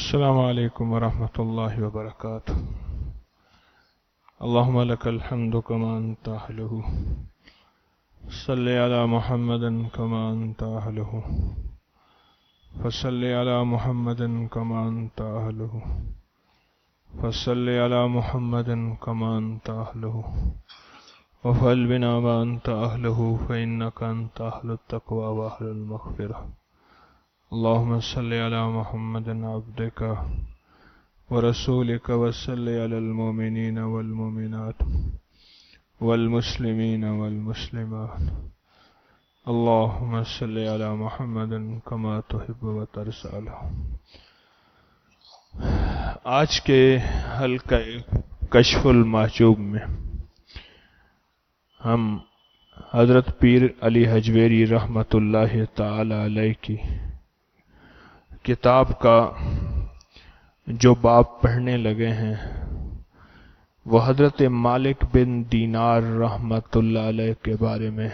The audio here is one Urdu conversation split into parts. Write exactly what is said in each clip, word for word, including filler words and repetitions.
السلام علیکم ورحمۃ اللہ وبرکاتہ۔ اللہم لک الحمد کما انت اہلہ، صلی علی محمد کما انت اہلہ، فصلی علی محمد کما انت اہلہ، فصلی علی محمد کما انت اہلہ، وفعل بنا ما انت اہلہ، فانک انت اہل التقوی واہل المغفرہ۔ اللهم صل على محمد عبدك ورسولك وصل على المؤمنين والمؤمنات والمسلمين والمسلمات اللهم صل على محمد كما تحب وترضى۔ آج کے حلقہ کشف المحجوب میں ہم حضرت پیر علی حجویری رحمۃ اللہ تعالی علیہ کی کتاب کا جو باب پڑھنے لگے ہیں وہ حضرت مالک بن دینار رحمۃ اللہ علیہ کے بارے میں۔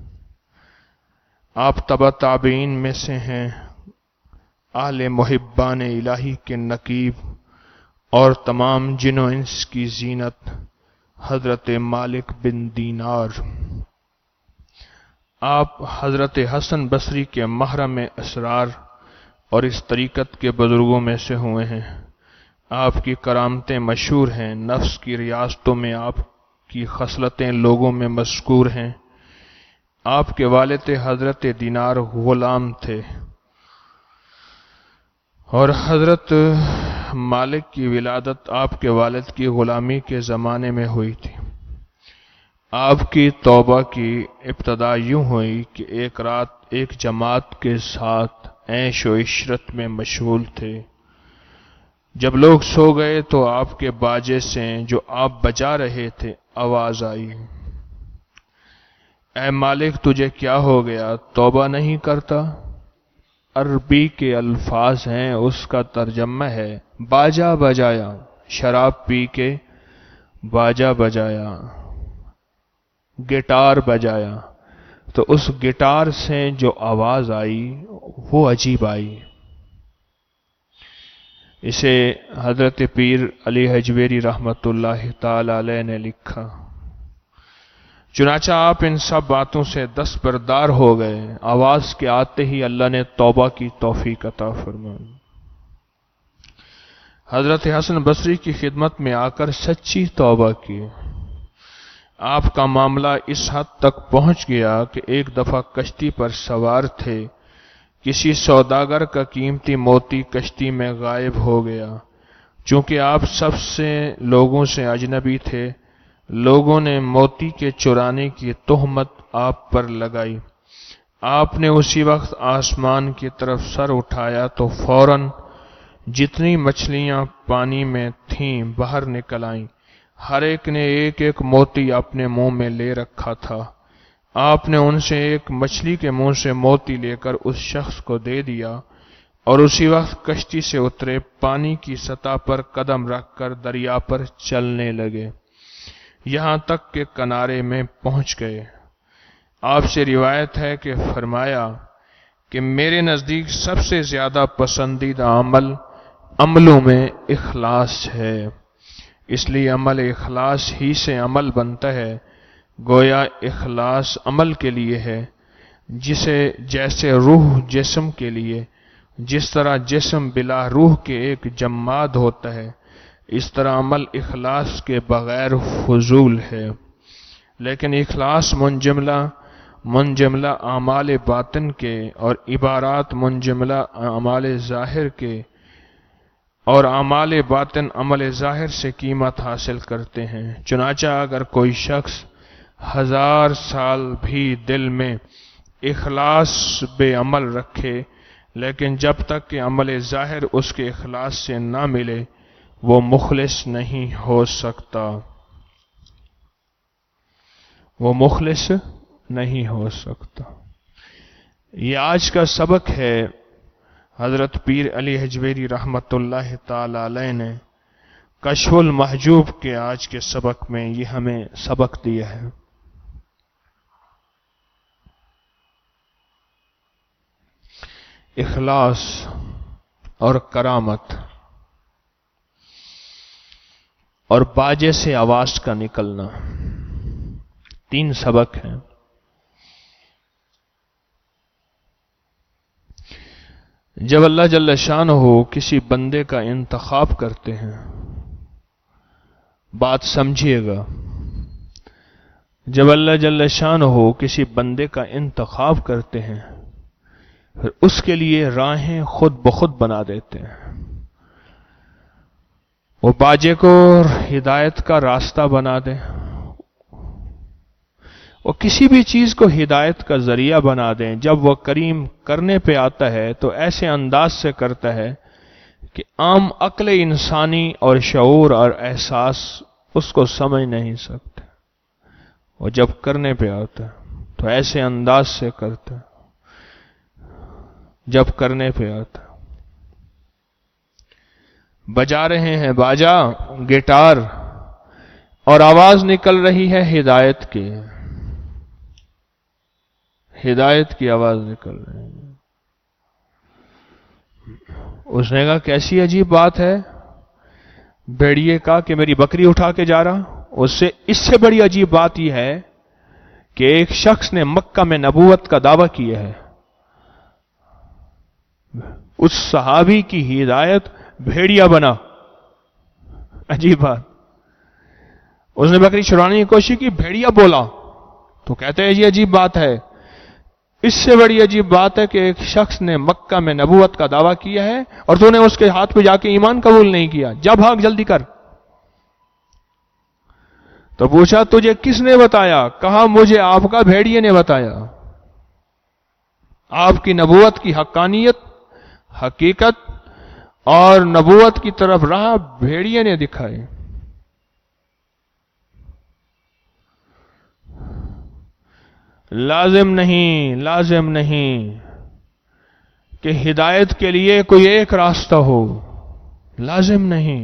آپ تبع تابعین میں سے ہیں، اہل محبان الہی کے نقیب اور تمام جن و انس کی زینت حضرت مالک بن دینار۔ آپ حضرت حسن بصری کے محرم اسرار اور اس طریقت کے بزرگوں میں سے ہوئے ہیں۔ آپ کی کرامتیں مشہور ہیں، نفس کی ریاستوں میں آپ کی خصلتیں لوگوں میں مذکور ہیں۔ آپ کے والد حضرت دینار غلام تھے اور حضرت مالک کی ولادت آپ کے والد کی غلامی کے زمانے میں ہوئی تھی۔ آپ کی توبہ کی ابتدا یوں ہوئی کہ ایک رات ایک جماعت کے ساتھ عیش و عشرت میں مشغول تھے۔ جب لوگ سو گئے تو آپ کے باجے سے جو آپ بجا رہے تھے آواز آئی، اے مالک تجھے کیا ہو گیا، توبہ نہیں کرتا؟ عربی کے الفاظ ہیں، اس کا ترجمہ ہے باجا بجایا، شراب پی کے باجا بجایا، گٹار بجایا، تو اس گٹار سے جو آواز آئی وہ عجیب آئی۔ اسے حضرت پیر علی حجویری رحمۃ اللہ تعالی علیہ نے لکھا۔ چنانچہ آپ ان سب باتوں سے دستبردار ہو گئے، آواز کے آتے ہی اللہ نے توبہ کی توفیق عطا فرمائی۔ حضرت حسن بصری کی خدمت میں آ کر سچی توبہ کی۔ آپ کا معاملہ اس حد تک پہنچ گیا کہ ایک دفعہ کشتی پر سوار تھے، کسی سوداگر کا قیمتی موتی کشتی میں غائب ہو گیا۔ چونکہ آپ سب سے لوگوں سے اجنبی تھے، لوگوں نے موتی کے چرانے کی تہمت آپ پر لگائی۔ آپ نے اسی وقت آسمان کی طرف سر اٹھایا تو فوراً جتنی مچھلیاں پانی میں تھیں باہر نکل آئیں۔ ہر ایک نے ایک ایک موتی اپنے منہ میں لے رکھا تھا۔ آپ نے ان سے ایک مچھلی کے منہ سے موتی لے کر اس شخص کو دے دیا اور اسی وقت کشتی سے اترے، پانی کی سطح پر قدم رکھ کر دریا پر چلنے لگے، یہاں تک کہ کنارے میں پہنچ گئے۔ آپ سے روایت ہے کہ فرمایا کہ میرے نزدیک سب سے زیادہ پسندیدہ عمل عملوں میں اخلاص ہے، اس لیے عمل اخلاص ہی سے عمل بنتا ہے۔ گویا اخلاص عمل کے لیے ہے، جسے جیسے روح جسم کے لیے، جس طرح جسم بلا روح کے ایک جماد ہوتا ہے، اس طرح عمل اخلاص کے بغیر فضول ہے۔ لیکن اخلاص منجملہ منجملہ اعمال باطن کے اور عبارات منجملہ اعمال ظاہر کے، اور اعمال باطن عمل ظاہر سے قیمت حاصل کرتے ہیں۔ چنانچہ اگر کوئی شخص ہزار سال بھی دل میں اخلاص بے عمل رکھے، لیکن جب تک کہ عمل ظاہر اس کے اخلاص سے نہ ملے وہ مخلص نہیں ہو سکتا، وہ مخلص نہیں ہو سکتا۔ یہ آج کا سبق ہے۔ حضرت پیر علی حجویری رحمۃ اللہ تعالی علیہ نے کشف المحجوب کے آج کے سبق میں یہ ہمیں سبق دیا ہے۔ اخلاص اور کرامت اور باجے سے آواز کا نکلنا، تین سبق ہیں۔ جب اللہ جل شانہ کسی بندے کا انتخاب کرتے ہیں، بات سمجھیے گا، جب اللہ جل شانہ کسی بندے کا انتخاب کرتے ہیں پھر اس کے لیے راہیں خود بخود بنا دیتے ہیں۔ وہ باجے کو ہدایت کا راستہ بنا دیں، وہ کسی بھی چیز کو ہدایت کا ذریعہ بنا دیں۔ جب وہ کریم کرنے پہ آتا ہے تو ایسے انداز سے کرتا ہے کہ عام عقل انسانی اور شعور اور احساس اس کو سمجھ نہیں سکتے۔ وہ جب کرنے پہ آتا ہے تو ایسے انداز سے کرتا ہے، جب کرنے پہ آتا ہے۔ بجا رہے ہیں باجا، گٹار، اور آواز نکل رہی ہے ہدایت کی، ہدایت کی آواز نکل رہی ہے۔ اس نے کہا کیسی عجیب بات ہے، بھیڑیے کا کہ میری بکری اٹھا کے جا رہا۔ اس سے اس سے بڑی عجیب بات یہ ہے کہ ایک شخص نے مکہ میں نبوت کا دعویٰ کیا ہے، اس صحابی کی ہدایت بھیڑیا بنا۔ عجیب بات، اس نے بکری چھڑانے کی کوشش کی، بھیڑیا بولا، تو کہتے ہیں یہ عجیب بات ہے۔ اس سے بڑی عجیب بات ہے کہ ایک شخص نے مکہ میں نبوت کا دعویٰ کیا ہے اور تو نے اس کے ہاتھ پہ جا کے ایمان قبول نہیں کیا، جا بھاگ جلدی کر۔ تو پوچھا تجھے کس نے بتایا؟ کہا مجھے آپ کا بھیڑیے نے بتایا۔ آپ کی نبوت کی حقانیت، حقیقت اور نبوت کی طرف راہ بھیڑیے نے دکھائی۔ لازم نہیں، لازم نہیں کہ ہدایت کے لیے کوئی ایک راستہ ہو، لازم نہیں۔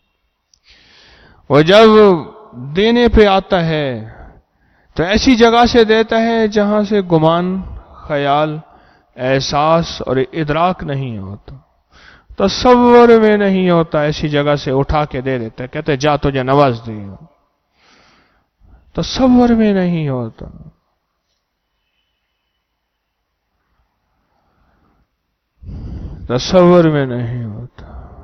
وہ جب دینے پہ آتا ہے تو ایسی جگہ سے دیتا ہے جہاں سے گمان، خیال، احساس اور ادراک نہیں ہوتا، تصور میں نہیں ہوتا، ایسی جگہ سے اٹھا کے دے دیتا ہے، کہتے جا تجھے نواز دیا، تصور میں نہیں ہوتا۔ تصور میں نہیں ہوتا۔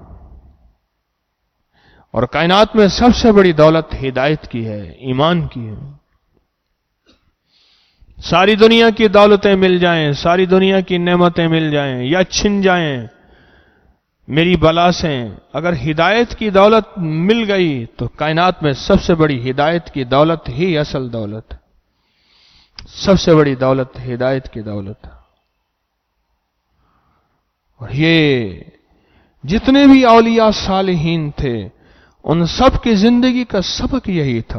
اور کائنات میں سب سے بڑی دولت ہدایت کی ہے، ایمان کی ہے۔ ساری دنیا کی دولتیں مل جائیں، ساری دنیا کی نعمتیں مل جائیں یا چھن جائیں میری بلا سے، اگر ہدایت کی دولت مل گئی تو کائنات میں سب سے بڑی ہدایت کی دولت ہی اصل دولت ہے۔ سب سے بڑی دولت ہدایت کی دولت ہے۔ اور یہ جتنے بھی اولیاء صالحین تھے ان سب کی زندگی کا سبق یہی تھا۔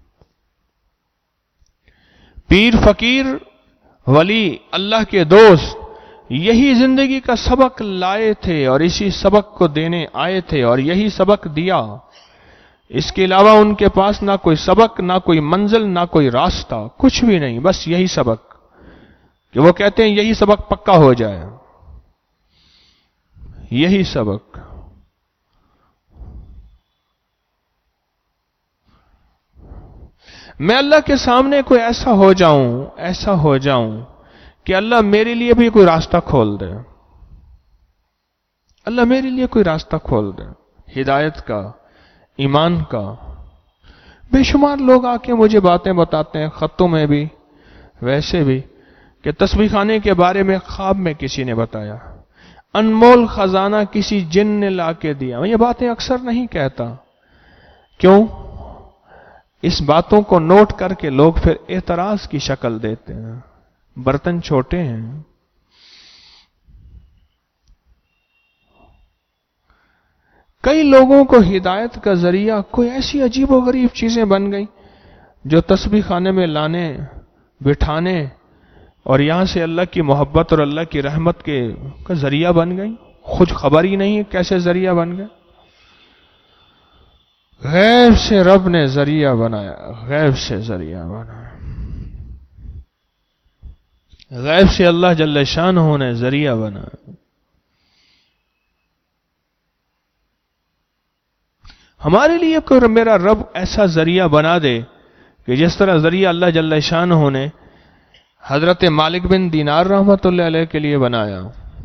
پیر، فقیر، ولی، اللہ کے دوست یہی زندگی کا سبق لائے تھے اور اسی سبق کو دینے آئے تھے اور یہی سبق دیا۔ اس کے علاوہ ان کے پاس نہ کوئی سبق، نہ کوئی منزل، نہ کوئی راستہ، کچھ بھی نہیں، بس یہی سبق کہ وہ کہتے ہیں یہی سبق پکا ہو جائے، یہی سبق۔ میں اللہ کے سامنے کوئی ایسا ہو جاؤں، ایسا ہو جاؤں کہ اللہ میرے لیے بھی کوئی راستہ کھول دے، اللہ میرے لیے کوئی راستہ کھول دے، ہدایت کا، ایمان کا۔ بے شمار لوگ آ کے مجھے باتیں بتاتے ہیں، خطوں میں بھی ویسے بھی، کہ تسبیح خانے کے بارے میں خواب میں کسی نے بتایا، انمول خزانہ کسی جن نے لا کے دیا۔ میں یہ باتیں اکثر نہیں کہتا، کیوں؟ اس باتوں کو نوٹ کر کے لوگ پھر اعتراض کی شکل دیتے ہیں، برتن چھوٹے ہیں۔ کئی لوگوں کو ہدایت کا ذریعہ کوئی ایسی عجیب و غریب چیزیں بن گئی جو تسبیح خانے میں لانے، بٹھانے اور یہاں سے اللہ کی محبت اور اللہ کی رحمت کے کا ذریعہ بن گئی، خود خبر ہی نہیں ہے کیسے ذریعہ بن گئے۔ غیب سے رب نے ذریعہ بنایا، غیب سے ذریعہ بنایا، غیب سے اللہ جل شانہ نے ذریعہ بنایا۔ ہمارے لیے کوئی میرا رب ایسا ذریعہ بنا دے کہ جس طرح ذریعہ اللہ جل شانہ نے حضرت مالک بن دینار رحمت اللہ علیہ کے لیے بنایا.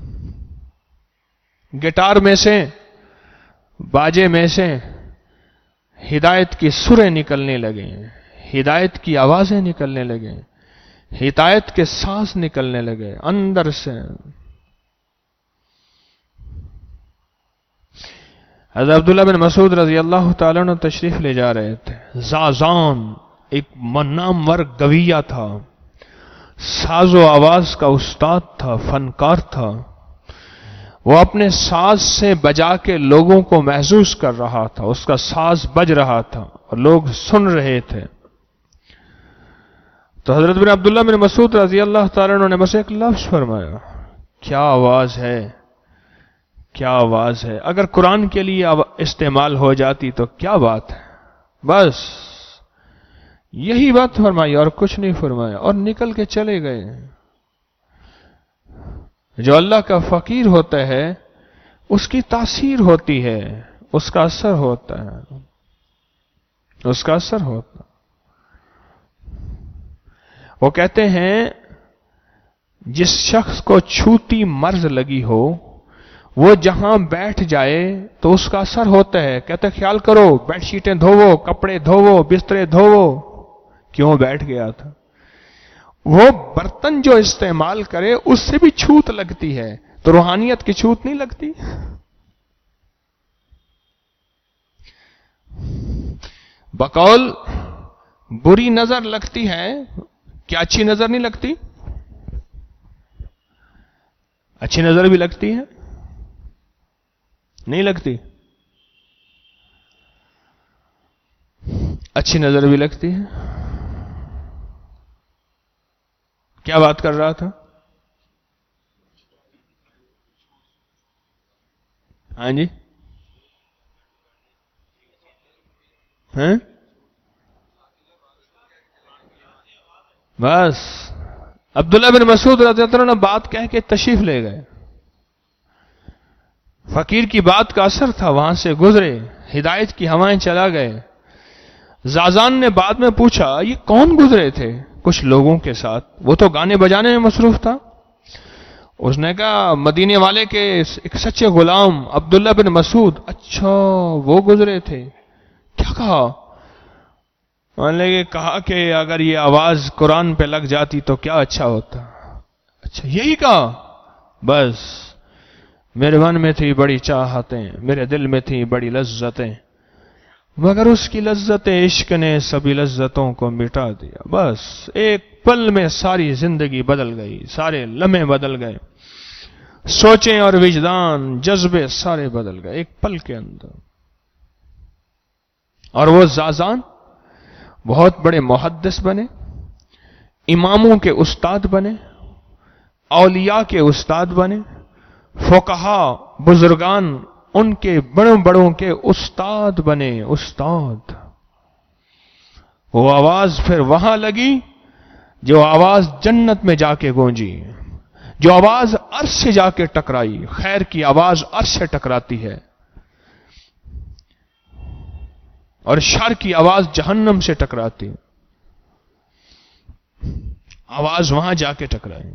گٹار میں سے، باجے میں سے ہدایت کی سریں نکلنے لگے، ہدایت کی آوازیں نکلنے لگے، ہدایت کے سانس نکلنے لگے اندر سے. حضرت عبداللہ بن مسعود رضی اللہ تعالیٰ عنہ تشریف لے جا رہے تھے. زازان ایک نامور گویہ تھا، ساز و آواز کا استاد تھا، فنکار تھا. وہ اپنے ساز سے بجا کے لوگوں کو محسوس کر رہا تھا، اس کا ساز بج رہا تھا اور لوگ سن رہے تھے. تو حضرت بن عبداللہ بن مسعود رضی اللہ تعالیٰ عنہ نے بس ایک لفظ فرمایا، کیا آواز ہے، کیا آواز ہے. اگر قرآن کے لیے استعمال ہو جاتی تو کیا بات ہے. بس یہی بات فرمائی اور کچھ نہیں فرمایا اور نکل کے چلے گئے. جو اللہ کا فقیر ہوتا ہے اس کی تاثیر ہوتی ہے، اس کا اثر ہوتا ہے، اس کا اثر ہوتا. وہ کہتے ہیں جس شخص کو چھوٹی مرض لگی ہو وہ جہاں بیٹھ جائے تو اس کا اثر ہوتا ہے. کہتے خیال کرو، بیڈ شیٹیں دھوو، کپڑے دھوو، بسترے دھوو. کیوں بیٹھ گیا تھا؟ وہ برتن جو استعمال کرے اس سے بھی چھوت لگتی ہے، تو روحانیت کی چھوت نہیں لگتی. بقول بری نظر لگتی ہے، کیا اچھی نظر نہیں لگتی؟ اچھی نظر بھی لگتی ہے، نہیں لگتی؟ اچھی نظر بھی لگتی ہے. کیا بات کر رہا تھا؟ ہاں جی، ہیں بس عبداللہ بن مسعود رضی اللہ عنہ بات کہہ کے تشریف لے گئے. فقیر کی بات کا اثر تھا، وہاں سے گزرے، ہدایت کی ہوائیں چلا گئے. زازان نے بعد میں پوچھا یہ کون گزرے تھے کچھ لوگوں کے ساتھ؟ وہ تو گانے بجانے میں مصروف تھا. اس نے کہا مدینے والے کے ایک سچے غلام عبداللہ بن مسعود. اچھا وہ گزرے تھے. کیا کہا؟ مان لے کہا کہ اگر یہ آواز قرآن پہ لگ جاتی تو کیا اچھا ہوتا. اچھا یہی کہا؟ بس میرے من میں تھی بڑی چاہتیں، میرے دل میں تھی بڑی لذتیں، مگر اس کی لذت عشق نے سبھی لذتوں کو مٹا دیا. بس ایک پل میں ساری زندگی بدل گئی، سارے لمحے بدل گئے، سوچیں اور وجدان جذبے سارے بدل گئے ایک پل کے اندر. اور وہ زازان بہت بڑے محدث بنے، اماموں کے استاد بنے، اولیاء کے استاد بنے، فقہا بزرگان ان کے بڑوں بڑوں کے استاد بنے. استاد وہ آواز پھر وہاں لگی جو آواز جنت میں جا کے گونجی، جو آواز عرش سے جا کے ٹکرائی. خیر کی آواز عرش سے ٹکراتی ہے اور شر کی آواز جہنم سے ٹکراتی ہے. آواز وہاں جا کے ٹکرائی.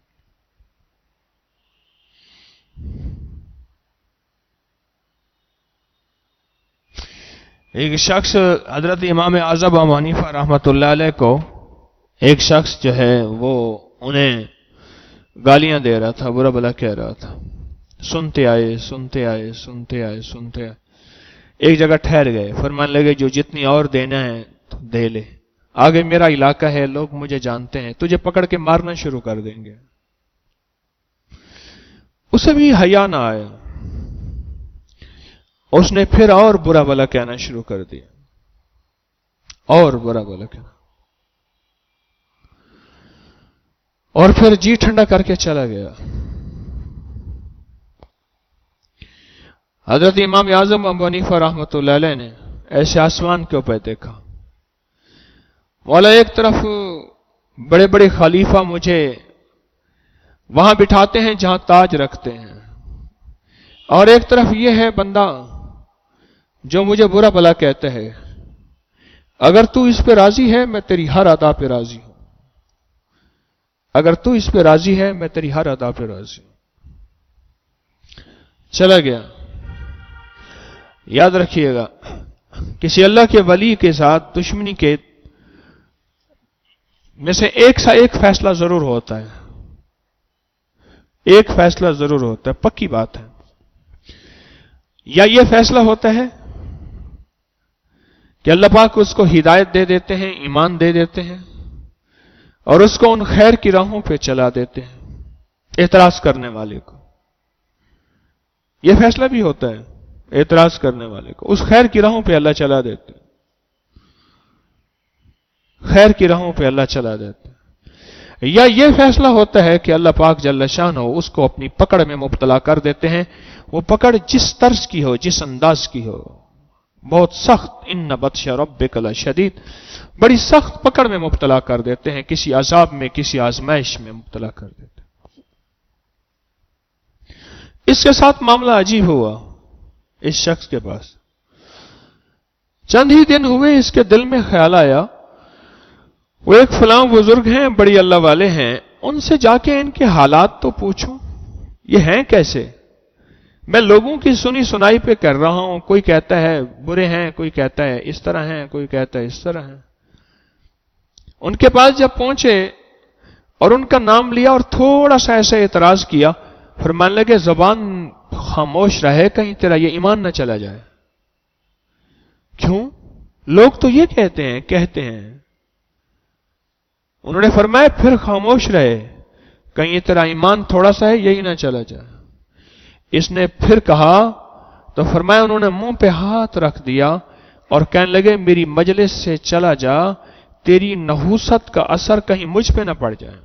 ایک شخص حضرت امام اعظم ابو حنیفہ رحمۃ اللہ علیہ کو ایک شخص جو ہے وہ انہیں گالیاں دے رہا تھا، برا بلا کہہ رہا تھا. سنتے آئے سنتے آئے سنتے آئے سنتے آئے ایک جگہ ٹھہر گئے. فرمان لگے جو جتنی اور دینا ہے تو دے لے، آگے میرا علاقہ ہے، لوگ مجھے جانتے ہیں، تجھے پکڑ کے مارنا شروع کر دیں گے. اسے بھی حیا نہ آیا، اس نے پھر اور برا بلا کہنا شروع کر دیا، اور برا بلا کہنا، اور پھر جی ٹھنڈا کر کے چلا گیا. حضرت امام اعظم ابو حنیفہ رحمۃ اللہ علیہ نے ایسے آسمان کے اوپر دیکھا. مولا ایک طرف بڑے بڑے خلیفہ مجھے وہاں بٹھاتے ہیں جہاں تاج رکھتے ہیں، اور ایک طرف یہ ہے بندہ جو مجھے برا بھلا کہتا ہے، اگر تو اس پہ راضی ہے میں تیری ہر ادا پہ راضی ہوں، اگر تو اس پہ راضی ہے میں تیری ہر ادا پہ راضی ہوں۔ چلا گیا۔ یاد رکھیے گا، کسی اللہ کے ولی کے ساتھ دشمنی کے میں سے ایک سا ایک فیصلہ ضرور ہوتا ہے، ایک فیصلہ ضرور ہوتا ہے، پکی بات ہے۔ یا یہ فیصلہ ہوتا ہے کہ اللہ پاک اس کو ہدایت دے دیتے ہیں، ایمان دے دیتے ہیں، اور اس کو ان خیر کی راہوں پہ چلا دیتے ہیں، اعتراض کرنے والے کو۔ یہ فیصلہ بھی ہوتا ہے، اعتراض کرنے والے کو اس خیر کی راہوں پہ اللہ چلا دیتے ہیں، خیر کی راہوں پہ اللہ چلا دیتے ہیں۔ یا یہ فیصلہ ہوتا ہے کہ اللہ پاک جل شانہ اس کو اپنی پکڑ میں مبتلا کر دیتے ہیں، وہ پکڑ جس طرز کی ہو، جس انداز کی ہو، بہت سخت، ان بطش ربک لشدید، بڑی سخت پکڑ میں مبتلا کر دیتے ہیں، کسی عذاب میں، کسی آزمائش میں مبتلا کر دیتے ہیں۔ اس کے ساتھ معاملہ عجیب ہوا اس شخص کے پاس۔ چند ہی دن ہوئے، اس کے دل میں خیال آیا، وہ ایک فلاں بزرگ ہیں، بڑی اللہ والے ہیں، ان سے جا کے ان کے حالات تو پوچھوں، یہ ہیں کیسے؟ میں لوگوں کی سنی سنائی پہ کر رہا ہوں، کوئی کہتا ہے برے ہیں، کوئی کہتا ہے اس طرح ہیں، کوئی کہتا ہے اس طرح ہیں۔ ان کے پاس جب پہنچے اور ان کا نام لیا اور تھوڑا سا ایسے اعتراض کیا، فرمانے لگے زبان خاموش رہے، کہیں تیرا یہ ایمان نہ چلا جائے۔ کیوں؟ لوگ تو یہ کہتے ہیں کہتے ہیں انہوں نے فرمایا پھر خاموش رہے، کہیں تیرا ایمان تھوڑا سا ہے یہی نہ چلا جائے۔ اس نے پھر کہا تو فرمایا انہوں نے منہ پہ ہاتھ رکھ دیا اور کہنے لگے میری مجلس سے چلا جا، تیری نحوست کا اثر کہیں مجھ پہ نہ پڑ جائے،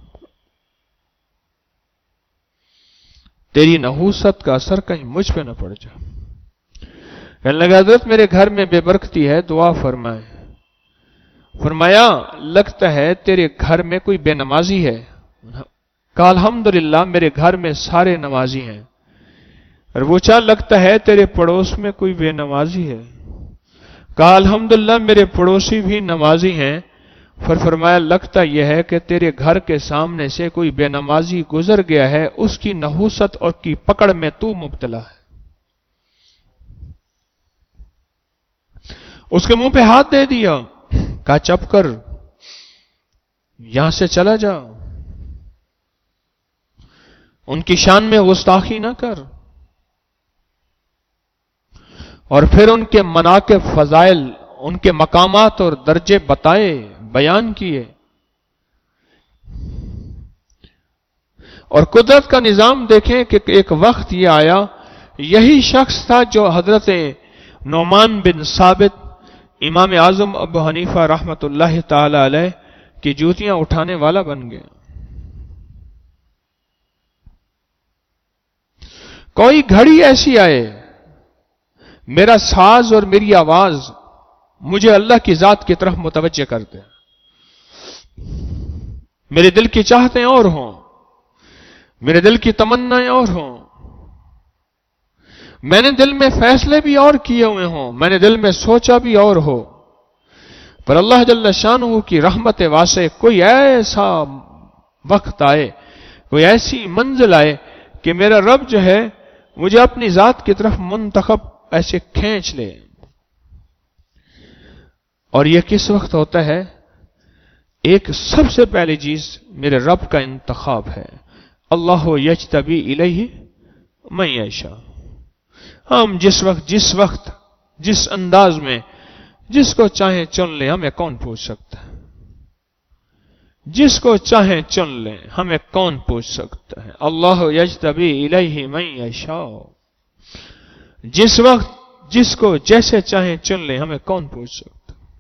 تیری نحوست کا اثر کہیں مجھ پہ نہ پڑ جائے۔ کہنے لگا حضرت میرے گھر میں بے برکتی ہے، دعا فرمائے۔ فرمایا لگتا ہے تیرے گھر میں کوئی بے نمازی ہے۔ کہا الحمدللہ میرے گھر میں سارے نمازی ہیں۔ اور وہ چاہ لگتا ہے تیرے پڑوس میں کوئی بے نمازی ہے۔ کہا الحمدللہ میرے پڑوسی بھی نمازی ہیں۔ پھر فرمایا لگتا یہ ہے کہ تیرے گھر کے سامنے سے کوئی بے نمازی گزر گیا ہے، اس کی نحوست اور کی پکڑ میں تو مبتلا ہے۔ اس کے منہ پہ ہاتھ دے دیا، کہا چپ کر، یہاں سے چلا جا، ان کی شان میں گستاخی نہ کر، اور پھر ان کے مناقب، فضائل، ان کے مقامات اور درجے بتائے، بیان کیے۔ اور قدرت کا نظام دیکھیں کہ ایک وقت یہ آیا، یہی شخص تھا جو حضرت نعمان بن ثابت امام اعظم ابو حنیفہ رحمت اللہ تعالی علیہ کی جوتیاں اٹھانے والا بن گیا۔ کوئی گھڑی ایسی آئے، میرا ساز اور میری آواز مجھے اللہ کی ذات کی طرف متوجہ کر دے، میرے دل کی چاہتیں اور ہوں، میرے دل کی تمنائیں اور ہوں، میں نے دل میں فیصلے بھی اور کیے ہوئے ہوں، میں نے دل میں سوچا بھی اور ہو، پر اللہ جل شانہ کی رحمت واسع کوئی ایسا وقت آئے، کوئی ایسی منزل آئے کہ میرا رب جو ہے مجھے اپنی ذات کی طرف منتخب ایسے کھینچ لے۔ اور یہ کس وقت ہوتا ہے؟ ایک سب سے پہلی چیز میرے رب کا انتخاب ہے، اللہ یجتبی الیہ من یشاء۔ ہم جس وقت جس وقت جس انداز میں جس کو چاہیں چن لیں، ہمیں کون پوچھ سکتا ہے؟ جس کو چاہیں چن لیں، ہمیں کون پوچھ سکتا ہے؟ اللہ یجتبی الیہ من یشاء، جس وقت جس کو جیسے چاہیں چن لیں، ہمیں کون پوچھ سکتا ہے؟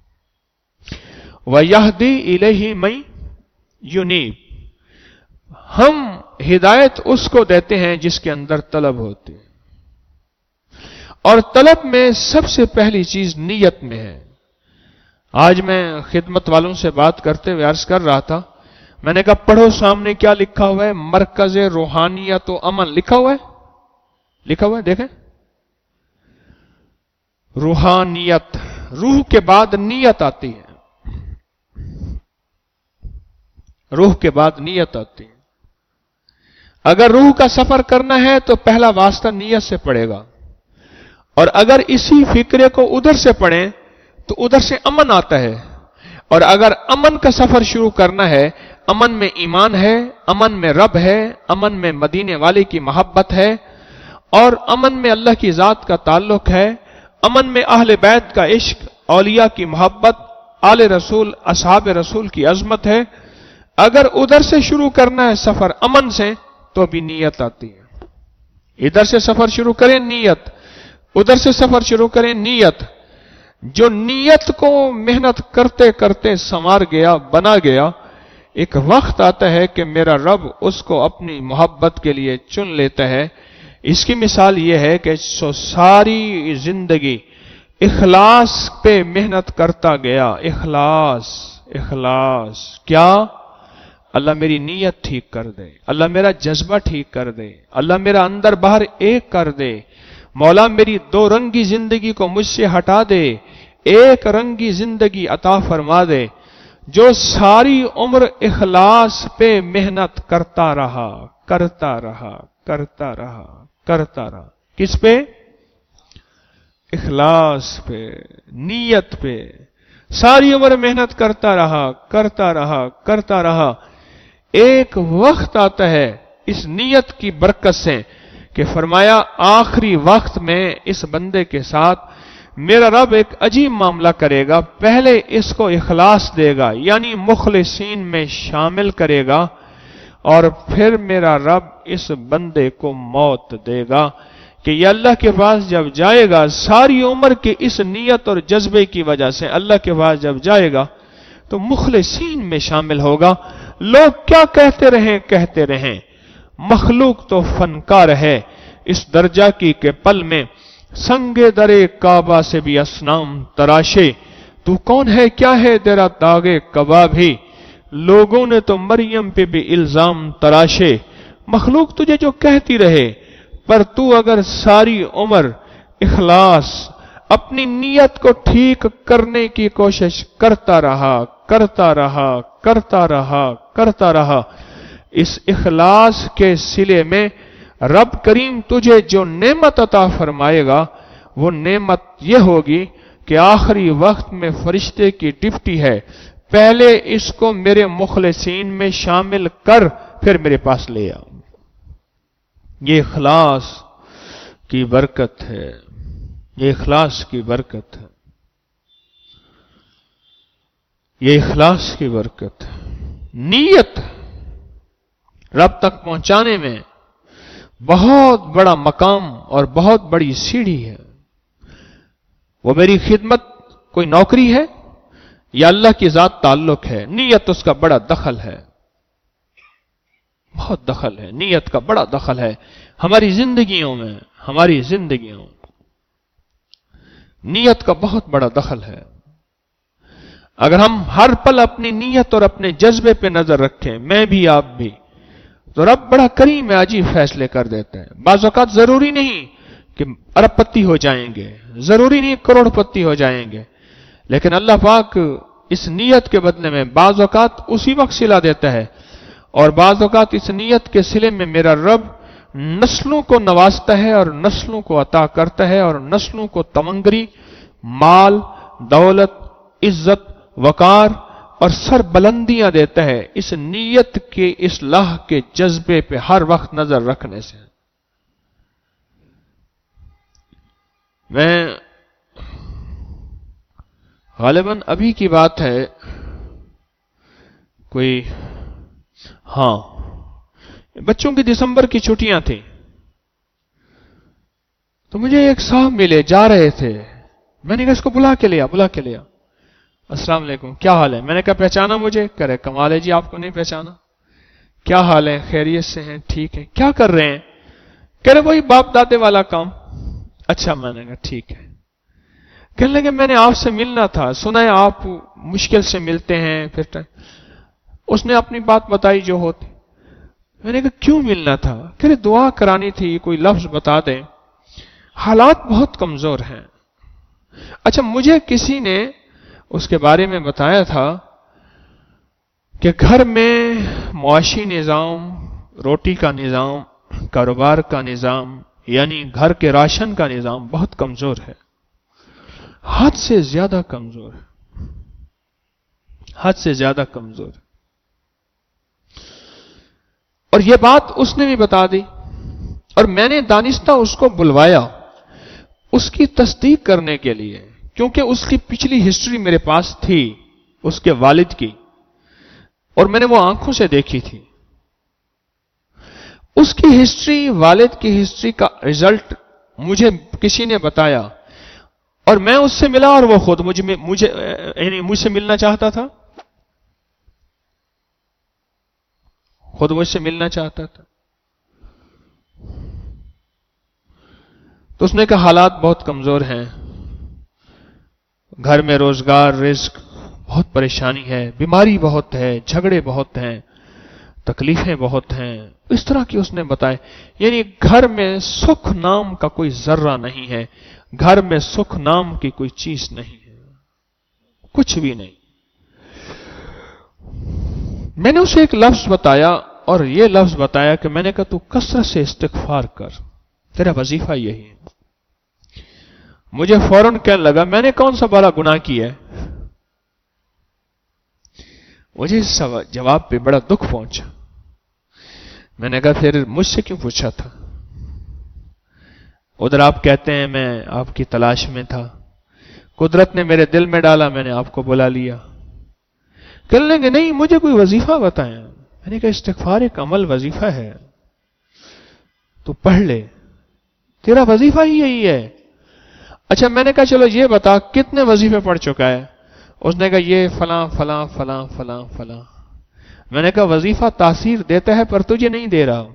وَيَهْدِي إِلَيْهِ مَن يُنِيبُ، ہم ہدایت اس کو دیتے ہیں جس کے اندر طلب ہوتی ہے، اور طلب میں سب سے پہلی چیز نیت میں ہے۔ آج میں خدمت والوں سے بات کرتے ہوئے عرض کر رہا تھا، میں نے کہا پڑھو سامنے کیا لکھا ہوا ہے، مرکز روحانیت و عمل لکھا ہوا ہے، لکھا ہوا ہے دیکھیں۔ रूहानियत, रूह के बाद नीयत आती है, रूह के बाद नीयत आती है। अगर रूह का सफर करना है तो पहला वास्ता नीयत से पड़ेगा, और अगर इसी फिक्रे को उधर से पढ़ें तो उधर से अमन आता है, और अगर अमन का सफर शुरू करना है, अमन में ईमान है, अमन में रब है, अमन में मदीने वाले की मोहब्बत है, और अमन में अल्लाह की जात का ताल्लुक है, अमन में अहले बैत का इश्क, औलिया की मोहब्बत, आले रसूल, असहाब रसूल की अजमत है। अगर उधर से शुरू करना है सफर अमन से तो भी नीयत आती है। इधर से सफर शुरू करें नीयत, उधर से सफर शुरू करें नीयत। जो नीयत को मेहनत करते करते संवार गया, बना गया, एक वक्त आता है कि मेरा रब उसको अपनी मोहब्बत के लिए चुन लेता है। इसकी मिसाल यह है कि सो सारी जिंदगी इखलास पे मेहनत करता गया, इखलास, इखलास। क्या? अल्लाह मेरी नीयत ठीक कर दे, अल्लाह मेरा जज्बा ठीक कर दे, अल्लाह मेरा अंदर बाहर एक कर दे, मौला मेरी दो रंगी जिंदगी को मुझसे हटा दे, एक रंगी जिंदगी अता फरमा दे। जो सारी उम्र इखलास पे मेहनत करता रहा, करता रहा, करता रहा, करता रहा। किस पे? इखलास पे, नीयत पे सारी उम्र मेहनत करता रहा, करता रहा, करता रहा। एक वक्त आता है इस नीयत की बरकत से कि फरमाया आखिरी वक्त में इस बंदे के साथ मेरा रब एक अजीब मामला करेगा। पहले इसको इखलास देगा, यानी मुखलिसीन में शामिल करेगा, और फिर मेरा रब इस बंदे को मौत देगा कि ये अल्लाह के पास जब जाएगा, सारी उम्र के इस नीयत और जज्बे की वजह से अल्लाह के पास जब जाएगा तो मुखलिसीन में शामिल होगा। लोग क्या कहते रहें, कहते रहें, मखलूक तो फनकार है इस दर्जा की के पल में संगे दरे काबा से भी असनाम तराशे। तू कौन है, क्या है तेरा दागे कबा भी, लोगों ने तो मरियम पे भी इल्जाम तराशे। मखलूक तुझे जो कहती रहे, पर तू अगर सारी उम्र इखलास अपनी नीयत को ठीक करने की कोशिश करता रहा, करता रहा, करता रहा, करता रहा, इस इखलास के सिले में रब करीम तुझे जो नेमत अता फरमाएगा, वो नेमत यह होगी कि आखिरी वक्त में फरिश्ते की ड्यूटी है, पहले इसको मेरे मुखलिसीन में शामिल कर, फिर मेरे पास ले आ। ये इखलास की बरकत है, ये इखलास की बरकत है, ये इखलास की बरकत है। नीयत रब तक पहुंचाने में बहुत बड़ा मकाम और बहुत बड़ी सीढ़ी है। वो मेरी खिदमत कोई नौकरी है या अल्लाह की जात ताल्लुक है, नीयत उसका बड़ा दखल है, बहुत दखल है, नीयत का बड़ा दखल है हमारी जिंदगियों में, हमारी जिंदगियों में नीयत का बहुत बड़ा दखल है। अगर हम हर पल अपनी नीयत और अपने जज्बे पे नजर रखें, मैं भी आप भी, तो रब बड़ा करीम है, अजीब फैसले कर देते हैं। बाज़ औक़ात जरूरी नहीं कि अरबपति हो जाएंगे, जरूरी नहीं करोड़पति हो जाएंगे, लेकिन अल्लाह पाक इस नीयत के बदले में बाज़ औक़ात उसी वक्त सिला देता है, और बाज़ औक़ात इस नीयत के सिले में मेरा रब नस्लों को नवाजता है और नस्लों को अता करता है, और नस्लों को तमंगरी, माल, दौलत, इज्जत, वकार और सर बुलंदियां देता है इस नीयत के, इस्लाह के जज्बे पे हर वक्त नजर रखने से। मैं गालिबन अभी की बात है, कोई हां बच्चों की दिसंबर की छुट्टियां थी, तो मुझे एक साहब मिले, जा रहे थे। मैंने कहा इसको बुला के लिया, बुला के लिया। अस्सलाम वालेकुम, क्या हाल है? मैंने कहा पहचाना मुझे? कह रहे कमाल है जी, आपको नहीं पहचाना। क्या हाल है? खैरियत से हैं? ठीक है। क्या कर रहे हैं? कह रहे वही बाप दादे वाला काम। अच्छा, मैंने कहा ठीक है। कहने लगे मैंने आपसे मिलना था, सुना है आप मुश्किल से मिलते हैं, फिर उसने अपनी बात बताई जो होती। मैंने कहा क्यों मिलना था? कह रहे दुआ करानी थी, कोई लफ्ज बता दें, हालात बहुत कमजोर हैं, اچھا مجھے کسی نے اس کے بارے میں بتایا تھا کہ گھر میں معاشی نظام، روٹی کا نظام، کاروبار کا نظام، یعنی گھر کے راشن کا نظام بہت کمزور ہے، حد سے زیادہ کمزور ہے، حد سے زیادہ کمزور ہے۔ اور یہ بات اس نے بھی بتا دی، اور میں نے دانستہ اس کو بلوایا اس کی تصدیق کرنے کے لیے، کیونکہ اس کی پچھلی ہسٹری میرے پاس تھی اس کے والد کی، اور میں نے وہ آنکھوں سے دیکھی تھی۔ اس کی ہسٹری، والد کی ہسٹری کا رزلٹ مجھے کسی نے بتایا، اور میں اس سے ملا، اور وہ خود مجھے مجھے یعنی مجھ سے ملنا چاہتا تھا، خود مجھ سے ملنا چاہتا تھا۔ تو اس نے کہا حالات بہت کمزور ہیں، گھر میں روزگار، رزق، بہت پریشانی ہے، بیماری بہت ہے، جھگڑے بہت ہیں، تکلیفیں بہت ہیں، اس طرح کی اس نے بتائے۔ یعنی گھر میں سکھ نام کا کوئی ذرہ نہیں ہے، گھر میں سکھ نام کی کوئی چیز نہیں ہے، کچھ بھی نہیں۔ میں نے اسے ایک لفظ بتایا، اور یہ لفظ بتایا کہ میں نے کہا تو کثرت سے استغفار کر، تیرا وظیفہ یہی ہے۔ مجھے فوراً کہنے لگا میں نے کون سا بڑا گناہ کیا ہے؟ مجھے اس جواب پہ بڑا دکھ پہنچا۔ میں نے کہا پھر مجھ سے کیوں پوچھا تھا؟ ادھر آپ کہتے ہیں میں آپ کی تلاش میں تھا، قدرت نے میرے دل میں ڈالا، میں نے آپ کو بلا لیا۔ کہنے لگے نہیں مجھے کوئی وظیفہ بتائیں۔ میں نے کہا استغفار ایک عمل وظیفہ ہے، تو پڑھ لے، تیرا وظیفہ ہی یہی ہے۔ اچھا میں نے کہا چلو یہ بتا کتنے وظیفے پڑھ چکا ہے؟ اس نے کہا یہ فلاں فلاں فلاں فلاں فلاں۔ میں نے کہا وظیفہ تاثیر دیتا ہے پر تجھے نہیں دے رہا،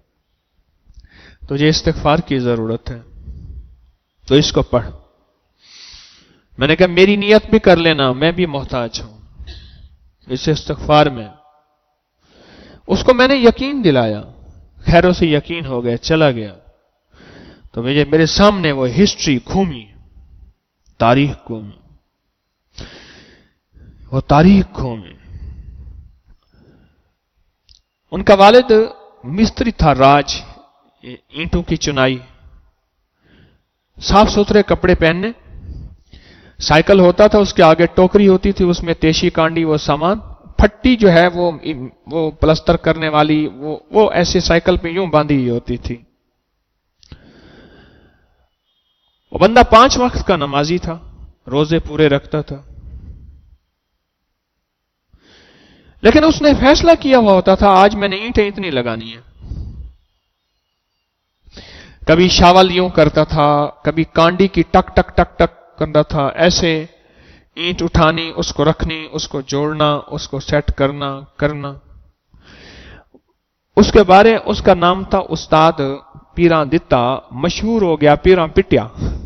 تجھے استغفار کی ضرورت ہے، تو اس کو پڑھ۔ میں نے کہا میری نیت بھی کر لینا، میں بھی محتاج ہوں اس استغفار میں۔ اس کو میں نے یقین دلایا، خیروں سے یقین ہو گیا، چلا گیا۔ تو مجھے میرے سامنے وہ ہسٹری گھومی، تاریخ گھومی، وہ تاریخ گھومی۔ ان کا والد مستری تھا، راج، اینٹوں کی چنائی، صاف ستھرے کپڑے پہننے، سائیکل ہوتا تھا، اس کے آگے ٹوکری ہوتی تھی، اس میں تیشی کانڈی وہ سامان، پھٹی جو ہے وہ وہ پلستر کرنے والی، وہ وہ ایسے سائیکل پہ یوں باندھی ہوئی ہوتی تھی۔ وہ بندہ پانچ وقت کا نمازی تھا، روزے پورے رکھتا تھا، لیکن اس نے فیصلہ کیا ہوا ہوتا تھا آج میں نے اینٹیں اتنی لگانی ہیں۔ کبھی شاول یوں کرتا تھا، کبھی کانڈی کی ٹک ٹک ٹک ٹک کرتا تھا، ایسے اینٹ اٹھانی، اس کو رکھنی، اس کو جوڑنا، اس کو سیٹ کرنا کرنا۔ اس کے بارے اس کا نام تھا استاد پیراں دتا، مشہور ہو گیا پیراں پٹیا۔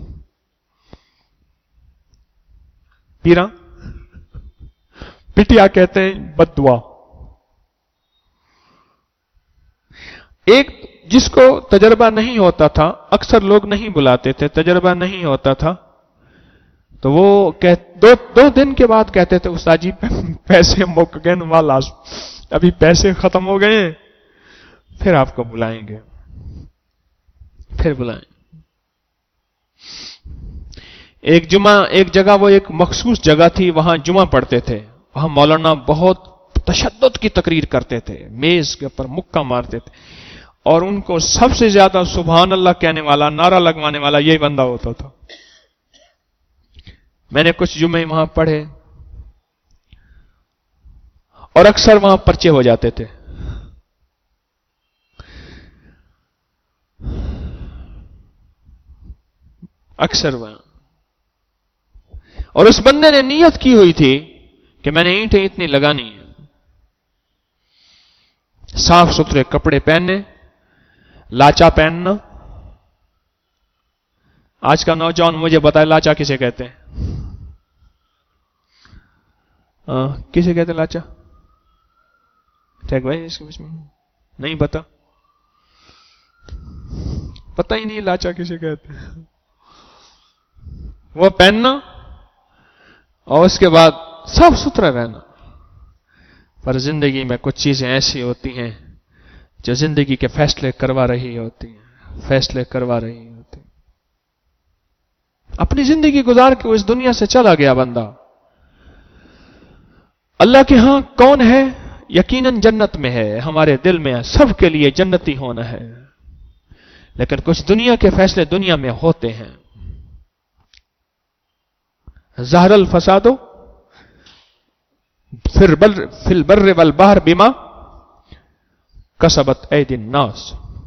پیراں پٹیا کہتے ہیں بد دعا۔ ایک جس کو تجربہ نہیں ہوتا تھا، اکثر لوگ نہیں بلاتے تھے، تجربہ نہیں ہوتا تھا، تو وہ دو دو دن کے بعد کہتے تھے استاد جی پیسے مک گئے والا، ابھی پیسے ختم ہو گئے، پھر آپ کو بلائیں گے، پھر بلائیں۔ ایک جمعہ ایک جگہ، وہ ایک مخصوص جگہ تھی، وہاں جمعہ پڑھتے تھے، وہاں مولانا بہت تشدد کی تقریر کرتے تھے، میز کے اوپر مکہ مارتے تھے، اور ان کو سب سے زیادہ سبحان اللہ کہنے والا، نعرہ لگوانے والا یہی بندہ ہوتا تھا۔ میں نے کچھ جمعے وہاں پڑھے، اور اکثر وہاں پرچے ہو جاتے تھے۔ اکثر وہاں، اور اس بندے نے نیت کی ہوئی تھی کہ میں نے اینٹیں اتنی لگانی ہیں، صاف ستھرے کپڑے پہننے، لاچا پہننا۔ آج کا نوجوان مجھے بتائے لاچا کسے کہتے ہیں؟ آہ کسے کہتے ہیں لاچا؟ ٹھیک بھائی، اس کے میں نہیں پتا، پتہ ہی نہیں لاچا کسے کہتے ہیں۔ वो पहनना और उसके बाद साफ सुथरा रहना। पर जिंदगी में कुछ चीजें ऐसी होती हैं जो जिंदगी के फैसले करवा रही होती हैं, फैसले करवा रही होती हैं। अपनी जिंदगी गुजार के वो इस दुनिया से चला गया बंदा। अल्लाह के यहां कौन है? यकीनन जन्नत में है, हमारे दिल में है, सबके लिए जन्नती होना है। लेकिन कुछ दुनिया के फैसले दुनिया में होते हैं। ज़हरल फसादो फिर बर फिल बर्र वल बहर बिमा कसबत ऐदिन नास।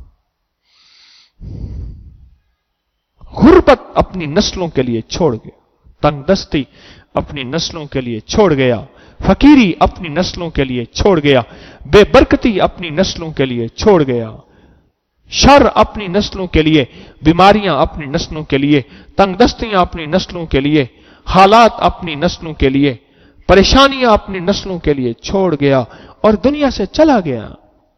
गुर्बत अपनी नस्लों के लिए छोड़ गया, तंगदस्ती अपनी नस्लों के लिए छोड़ गया, फकीरी अपनी नस्लों के लिए छोड़ गया, बेबरकती अपनी नस्लों के लिए छोड़ गया, शर अपनी नस्लों के लिए, बीमारियां अपनी नस्लों के लिए, तंगदस्तियां अपनी नस्लों के लिए, हालात अपनी नस्लों के लिए, परेशानियां अपनी नस्लों के लिए छोड़ गया और दुनिया से चला गया।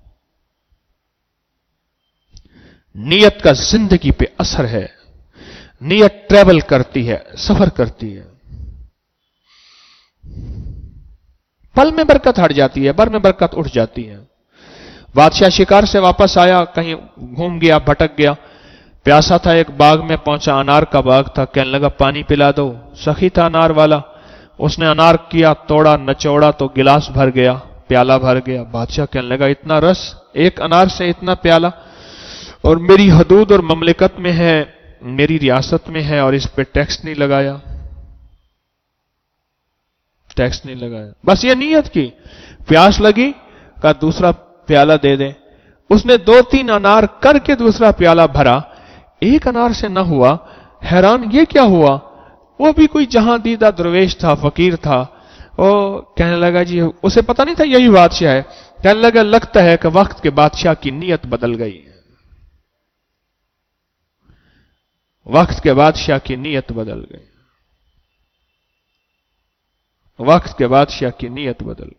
नीयत का जिंदगी पे असर है। नीयत ट्रैवल करती है, सफर करती है। पल में बरकत हट जाती है, बर में बरकत उठ जाती है। बादशाह शिकार से वापस आया, कहीं घूम गया, भटक गया, प्यासा था, एक बाग में पहुंचा, अनार का बाग था, कहने लगा पानी पिला दो। सखी था अनार वाला, उसने अनार किया, तोड़ा, नचोड़ा तो गिलास भर गया, प्याला भर गया। बादशाह कहने लगा इतना रस, एक अनार से इतना प्याला, और मेरी हदूद और ममलिकत में है, मेरी रियासत में है, और इस पे टैक्स नहीं लगाया, टैक्स नहीं लगाया। बस ये नीयत की, प्यास लगी का दूसरा प्याला दे दे। उसने दो तीन अनार करके दूसरा प्याला भरा, एक अनार से न हुआ। हैरान ये क्या हुआ? वो भी कोई जहां दीदा दरवेश था, फकीर था। वो कहने लगा जी, उसे पता नहीं था यही बादशाह है। कहने लगा लगता है कि वक्त के बादशाह की नीयत बदल गई, वक्त के बादशाह की नीयत बदल गई, वक्त के बादशाह की नीयत बदल।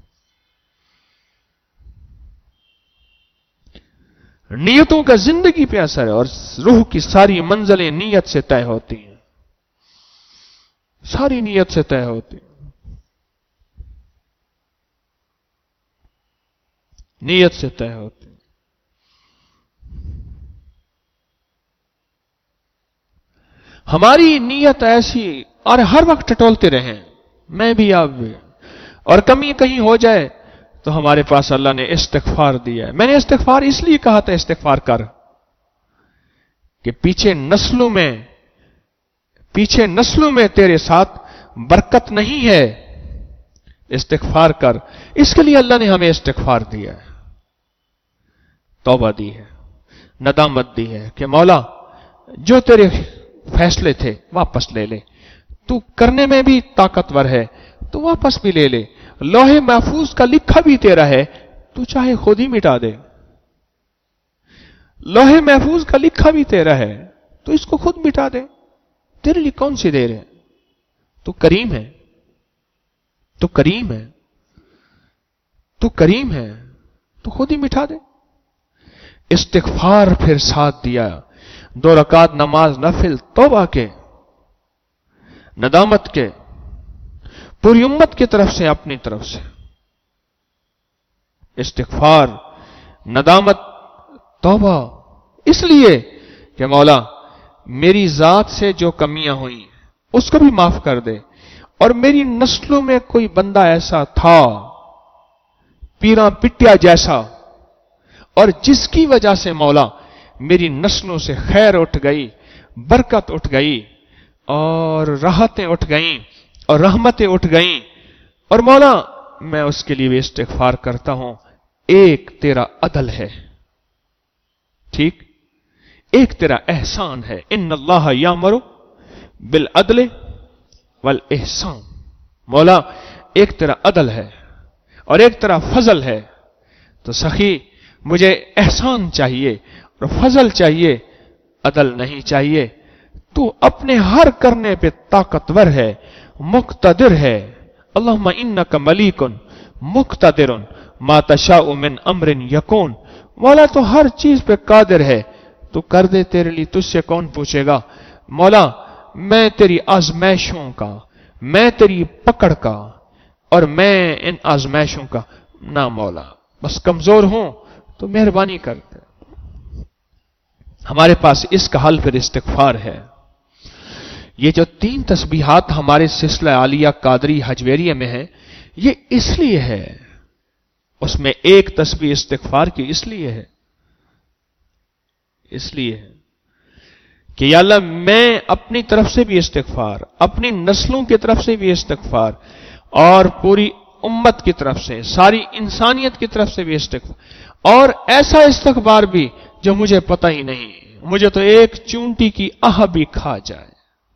नीयतों का जिंदगी पे असर है और रूह की सारी मंजिलें नीयत से तय होती हैं, सारी नीयत से तय होती हैं, नीयत से तय होती हैं। हमारी नीयत ऐसी, और हर वक्त टटोलते रहें, मैं भी आप भी, और कमी कहीं हो जाए तो हमारे पास अल्लाह ने इस्तिग़फ़ार दिया है। मैंने इस्तिग़फ़ार इसलिए कहा था इस्तिग़फ़ार कर, कि पीछे नस्लों में, पीछे नस्लों में तेरे साथ बरकत नहीं है, इस्तिग़फ़ार कर। इसके लिए अल्लाह ने हमें इस्तिग़फ़ार दिया है, तौबा दी है, नदामत दी है कि मौला जो तेरे फैसले थे वापस ले ले, तू करने में भी ताकतवर है, तू वापस भी ले ले। लौहे महफूज का लिखा भी तेरा है, तू चाहे खुद ही मिटा दे। लौहे महफूज का लिखा भी तेरा है, तो इसको खुद मिटा दे। तेरे लिए कौन सी देर है? तू करीम है, तू करीम है, तू करीम है, तो खुद ही मिटा दे। इस्तिग़फ़ार फिर साथ दिया, दो रकात नमाज नफिल तौबा के, नदामत के, पूरी उम्मत की तरफ से, अपनी तरफ से इस्तिग़फ़ार, नदामत, तौबा, इसलिए कि मौला मेरी जात से जो कमियां हुई उसको भी माफ कर दे, और मेरी नस्लों में कोई बंदा ऐसा था पीरा पिटिया जैसा, और जिसकी वजह से मौला मेरी नस्लों से खैर उठ गई, बरकत उठ गई, और राहतें उठ गईं, और रहमतें उठ गईं, और मौला मैं उसके लिए भी इस्तिग़फ़ार करता हूं। एक तेरा अदल है, ठीक, एक तेरा एहसान है। इन्नल्लाह यामरु बिल अदल वल एहसान। मौला एक तेरा अदल है और एक तेरा फजल है, तो सखी मुझे एहसान चाहिए और फजल चाहिए, अदल नहीं चाहिए। तू अपने हर करने पे ताकतवर है, मुक़्तदिर है। अल्लाहुम्मा इन्नका मलीकुन मुक़्तदिरुन मा तशाउ मिन अम्रिन यकून। मौला तो हर चीज पे कादिर है, तू कर दे, तेरे लिए तुझसे कौन पूछेगा। मौला मैं तेरी आजमाइशों का, मैं तेरी पकड़ का, और मैं इन आजमाइशों का ना मौला, बस कमजोर हूं तो मेहरबानी करते। हमारे पास इसका हल फिर इस्तिगफार है। ये जो तीन तस्बीहात हमारे सिलसिला आलिया कादरी हजवेरिया में है, ये इसलिए है, उसमें एक तस्बीह इस्तिगफार की इसलिए है, इसलिए है कि या अल्लाह मैं अपनी तरफ से भी इस्तिगफार, अपनी नस्लों की तरफ से भी इस्तिगफार, और पूरी उम्मत की तरफ से, सारी इंसानियत की तरफ से भी इस्तिगफार, और ऐसा इस्तिगफार भी जो मुझे पता ही नहीं, मुझे तो एक चूंटी की आह भी खा जाए।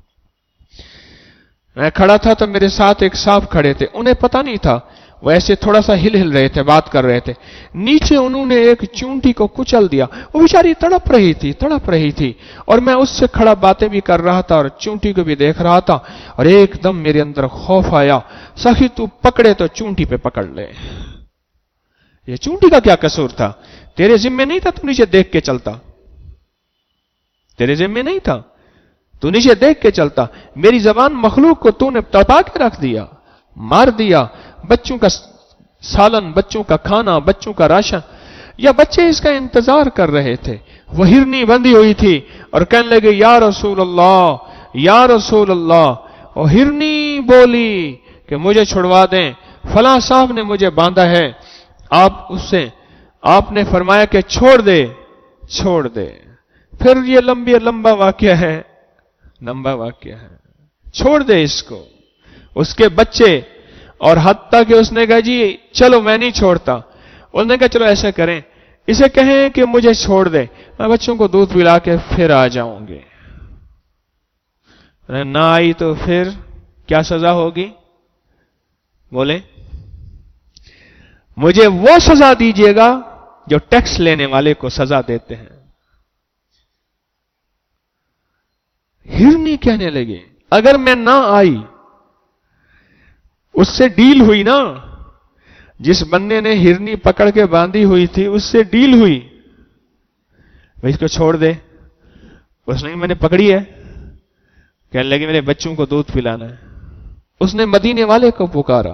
मैं खड़ा था तो मेरे साथ एक साहब खड़े थे, उन्हें पता नहीं था, वो ऐसे थोड़ा सा हिल हिल रहे थे, बात कर रहे थे, नीचे उन्होंने एक चूंटी को कुचल दिया। वो बेचारी तड़प रही थी, तड़प रही थी, और मैं उससे खड़ा बातें भी कर रहा था और चूंटी को भी देख रहा था, और एकदम मेरे अंदर खौफ आया, सखी तू पकड़े तो चूंटी पे पकड़ ले। ये चूंटी का क्या कसूर था? तेरे जिम्मे नहीं था, तू नीचे देख के चलता, तेरे जिम्मे नहीं था, तू नीचे देख के चलता। मेरी जबान मखलूक को तूने तड़पा के रख दिया, मार दिया। बच्चों का सालन, बच्चों का खाना, बच्चों का राशन, या बच्चे इसका इंतजार कर रहे थे। वो हिरनी बंधी हुई थी और कहने लगे या रसूल अल्लाह, या रसूल अल्लाह। और हिरनी बोली कि मुझे छुड़वा दें, फलां साहब ने मुझे बांधा है। आप उससे आपने फरमाया कि छोड़ दे, छोड़ दे। फिर ये लंबी लंबा वाक्य है, लंबा वाक्य है, छोड़ दे इसको। उसके बच्चे, और हत्ता कि उसने कहा जी चलो मैं नहीं छोड़ता। उसने कहा चलो ऐसा करें, इसे कहें कि मुझे छोड़ दे, मैं बच्चों को दूध पिला के फिर आ जाऊंगी। ना आई तो फिर क्या सजा होगी? बोले मुझे वो सजा दीजिएगा जो टैक्स लेने वाले को सजा देते हैं। हिरनी कहने लगे अगर मैं ना आई, उससे डील हुई ना, जिस बंदे ने हिरनी पकड़ के बांधी हुई थी उससे डील हुई, भाई इसको छोड़ दे। उसने मैंने पकड़ी है, कहने लगे मेरे बच्चों को दूध पिलाना है। उसने मदीने वाले को पुकारा,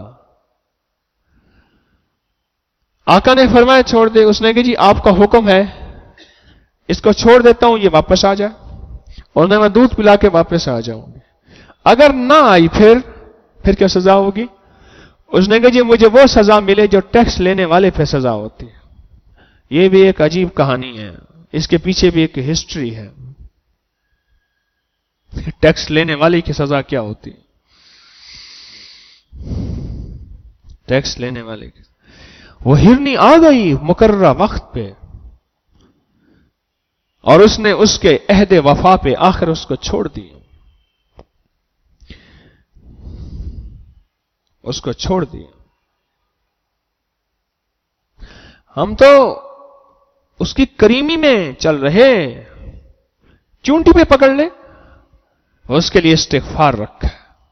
आका ने फरमाया छोड़ दे। उसने कहा जी आपका हुक्म है, इसको छोड़ देता हूं, ये वापस आ जाए, और मैं दूध पिला के वापस आ जाऊंगी। अगर ना आई फिर फिर क्या सजा होगी? उसने कहा जी मुझे वो सजा मिले जो टैक्स लेने वाले पे सजा होती है। ये भी एक अजीब कहानी है, इसके पीछे भी एक हिस्ट्री है। टैक्स लेने वाले की सजा क्या होती है? टैक्स लेने वाले की, वो हिरनी आ गई मुकर्ररा वक्त पे, और उसने उसके अहदे वफा पे आखिर उसको छोड़ दी, उसको छोड़ दिया। हम तो उसकी करीमी में चल रहे, चूंटी पे पकड़ ले, उसके लिए इस्तिगफार रखा।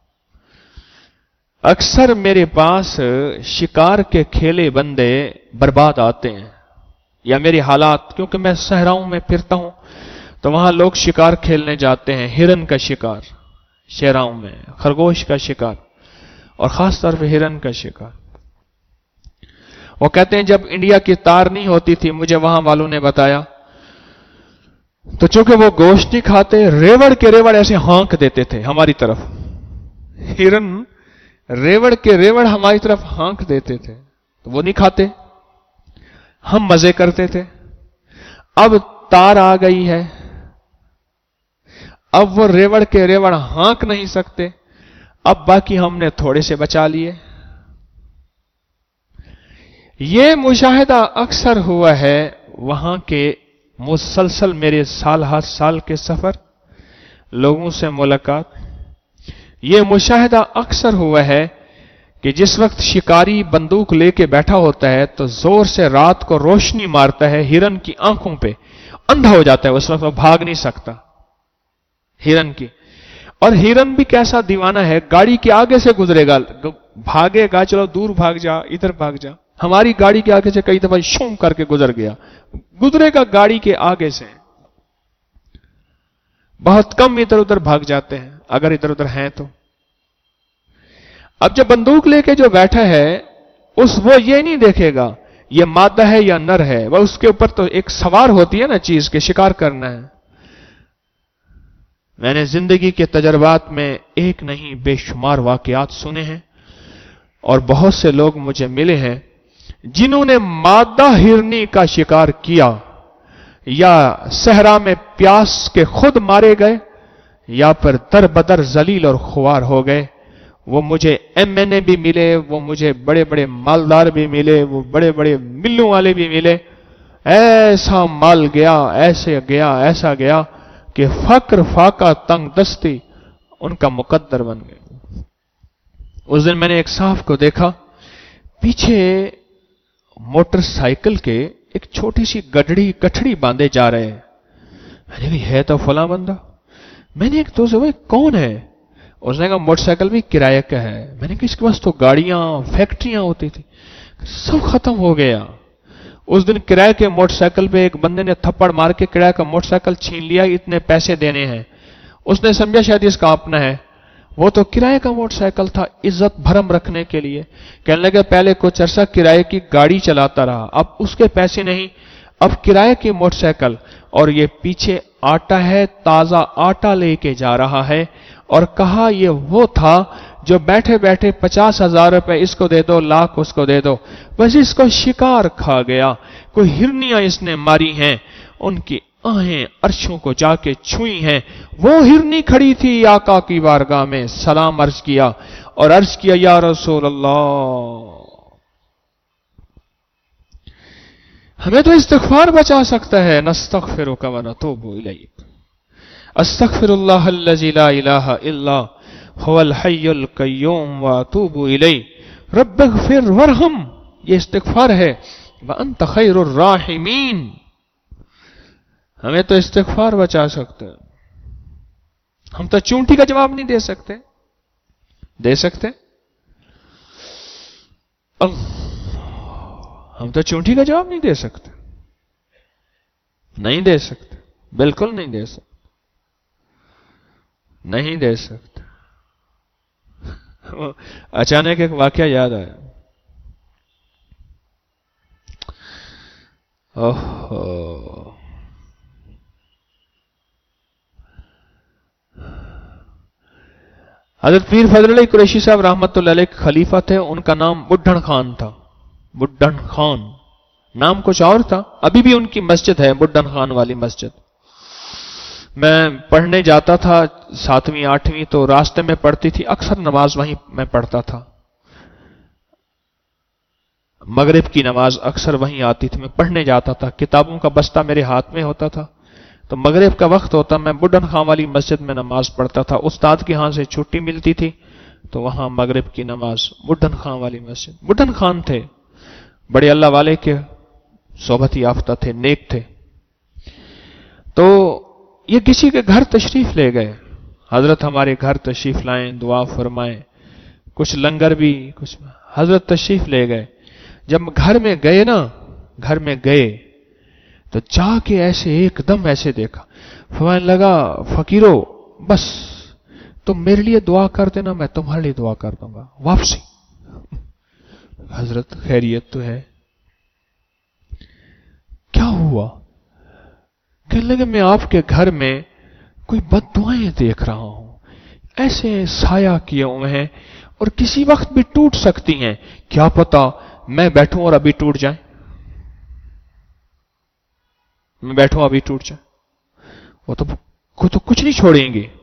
अक्सर मेरे पास शिकार के खेले बंदे बर्बाद आते हैं, या मेरे हालात, क्योंकि मैं सहराओं में फिरता हूं तो वहां लोग शिकार खेलने जाते हैं, हिरन का शिकार, शहराओं में खरगोश का शिकार, और खास तौर पे हिरन का शिकार। वो कहते हैं जब इंडिया की तार नहीं होती थी, मुझे वहां वालों ने बताया, तो चूंकि वो गोश्त नहीं खाते, रेवड़ के रेवड़ ऐसे हाँक देते थे हमारी तरफ। हिरन रेवड़ के रेवड़ हमारी तरफ हाँक देते थे, तो वो नहीं खाते, हम मजे करते थे। अब तार आ गई है, अब वो रेवड़ के रेवड़ हाँक नहीं सकते, अब बाकी हमने थोड़े से बचा लिए। ये मुशाहिदा अक्सर हुआ है वहां के मुसलसल मेरे साल हर साल के सफर, लोगों से मुलाकात। ये मुशाहिदा अक्सर हुआ है कि जिस वक्त शिकारी बंदूक लेके बैठा होता है तो जोर से रात को रोशनी मारता है हिरन की आंखों पे, अंधा हो जाता है, उस वक्त वो भाग नहीं सकता हिरन की। और हिरन भी कैसा दीवाना है, गाड़ी के आगे से गुजरेगा, भागेगा, चलो दूर भाग जा, इधर भाग जा। हमारी गाड़ी के आगे से कई दफा शूं करके गुजर गया, गुजरेगा गाड़ी के आगे से। بہت کم ادھر ادھر بھاگ جاتے ہیں اگر ادھر ادھر ہیں تو. اب جو بندوق لے کے جو بیٹھا ہے اس وہ یہ نہیں دیکھے گا یہ مادہ ہے یا نر ہے, وہ اس کے اوپر تو ایک سوار ہوتی ہے نا چیز کے, شکار کرنا ہے. میں نے زندگی کے تجربات میں ایک نہیں بے شمار واقعات سنے ہیں اور بہت سے لوگ مجھے ملے ہیں جنہوں نے مادہ ہرنی کا شکار کیا یا صحرا میں پیاس کے خود مارے گئے یا پھر در بدر ذلیل اور خوار ہو گئے. وہ مجھے ایم این اے بھی ملے, وہ مجھے بڑے بڑے مالدار بھی ملے, وہ بڑے بڑے ملوں والے بھی ملے. ایسا مال گیا, ایسے گیا, ایسا گیا کہ فقر فاقہ تنگ دستی ان کا مقدر بن گئے. اس دن میں نے ایک صاحب کو دیکھا پیچھے موٹر سائیکل کے ایک چھوٹی سی گڈڑی کٹھڑی باندھے جا رہے ہیں. میں نے بھی ہے تو فلاں بندہ. میں نے ایک دوست بھائی کون ہے؟ اس نے کہا موٹر سائیکل بھی کرایہ کا ہے. میں نے کہا اس کے پاس تو گاڑیاں فیکٹریاں ہوتی تھی, سب ختم ہو گیا. اس دن کرایہ کے موٹر سائیکل پہ ایک بندے نے تھپڑ مار کے کرایہ کا موٹر سائیکل چھین لیا, اتنے پیسے دینے ہیں. اس نے سمجھا شاید اس کا اپنا ہے, وہ تو کرایہ کا موٹر سائیکل تھا عزت بھرم رکھنے کے لیے. کہنے لگا پہلے کچھ عرصہ کرایہ کی گاڑی چلاتا رہا, اب اس کے پیسے نہیں, اب کرایہ کی موٹر سائیکل, اور یہ پیچھے آٹا ہے, تازہ آٹا لے کے جا رہا ہے. اور کہا یہ وہ تھا جو بیٹھے بیٹھے پچاس ہزار روپے اس کو دے دو, لاکھ اس کو دے دو, بس اس کو شکار کھا گیا. کوئی ہرنیاں اس نے ماری ہیں, ان کی آہیں عرشوں کو جا کے چھوئی ہیں. وہ ہرنی کھڑی تھی آقا کی بارگاہ میں, سلام عرض کیا اور عرض کیا یا رسول اللہ. ہمیں تو استغفار بچا سکتا ہے. نستغفرک و نتوب الیک. استغفر اللہ الذی لا الہ الا هو الحی القیوم واتوب الیہ رب اغفر وارحم. یہ استغفار ہے. وانت خیر الراحمین. ہمیں تو استغفار بچا سکتے ہیں. ہم تو چونٹی کا جواب نہیں دے سکتے. دے سکتے ہم تو چونٹی کا جواب نہیں دے سکتے. نہیں دے سکتے, بالکل نہیں دے سکتے, نہیں دے سکتے. اچانک ایک واقعہ یاد آیا. اوہ حضرت پیر فضل علی قریشی صاحب رحمت اللہ علیہ خلیفہ تھے. ان کا نام بڈھن خان تھا. بڈھن خان نام کچھ اور تھا. ابھی بھی ان کی مسجد ہے بڈھن خان والی مسجد. میں پڑھنے جاتا تھا ساتویں آٹھویں, تو راستے میں پڑھتی تھی, اکثر نماز وہیں میں پڑھتا تھا. مغرب کی نماز اکثر وہیں آتی تھی, میں پڑھنے جاتا تھا. کتابوں کا بستہ میرے ہاتھ میں ہوتا تھا, تو مغرب کا وقت ہوتا میں بڈھن خان والی مسجد میں نماز پڑھتا تھا. استاد کے ہاں سے چھٹی ملتی تھی تو وہاں مغرب کی نماز بڈھن خان والی مسجد. بڈھن خان تھے بڑے اللہ والے کے صحبت یافتہ تھے, نیک تھے. تو یہ کسی کے گھر تشریف لے گئے. حضرت ہمارے گھر تشریف لائیں, دعا فرمائیں, کچھ لنگر بھی کچھ. حضرت تشریف لے گئے. جب گھر میں گئے نا, گھر میں گئے تو جا کے ایسے ایک دم ایسے دیکھا, فرمانے لگا فقیرو بس تم میرے لیے دعا کر دینا, میں تمہارے لیے دعا کر دوں گا. واپسی. حضرت خیریت تو ہے, کیا ہوا؟ کہنے لگے میں آپ کے گھر میں کوئی بد دعائیں دیکھ رہا ہوں, ایسے سایہ کیے ہوئے ہیں اور کسی وقت بھی ٹوٹ سکتی ہیں. کیا پتا میں بیٹھوں اور ابھی ٹوٹ جائیں, میں بیٹھوں ابھی ٹوٹ جائیں. وہ تو تو کچھ نہیں چھوڑیں گے.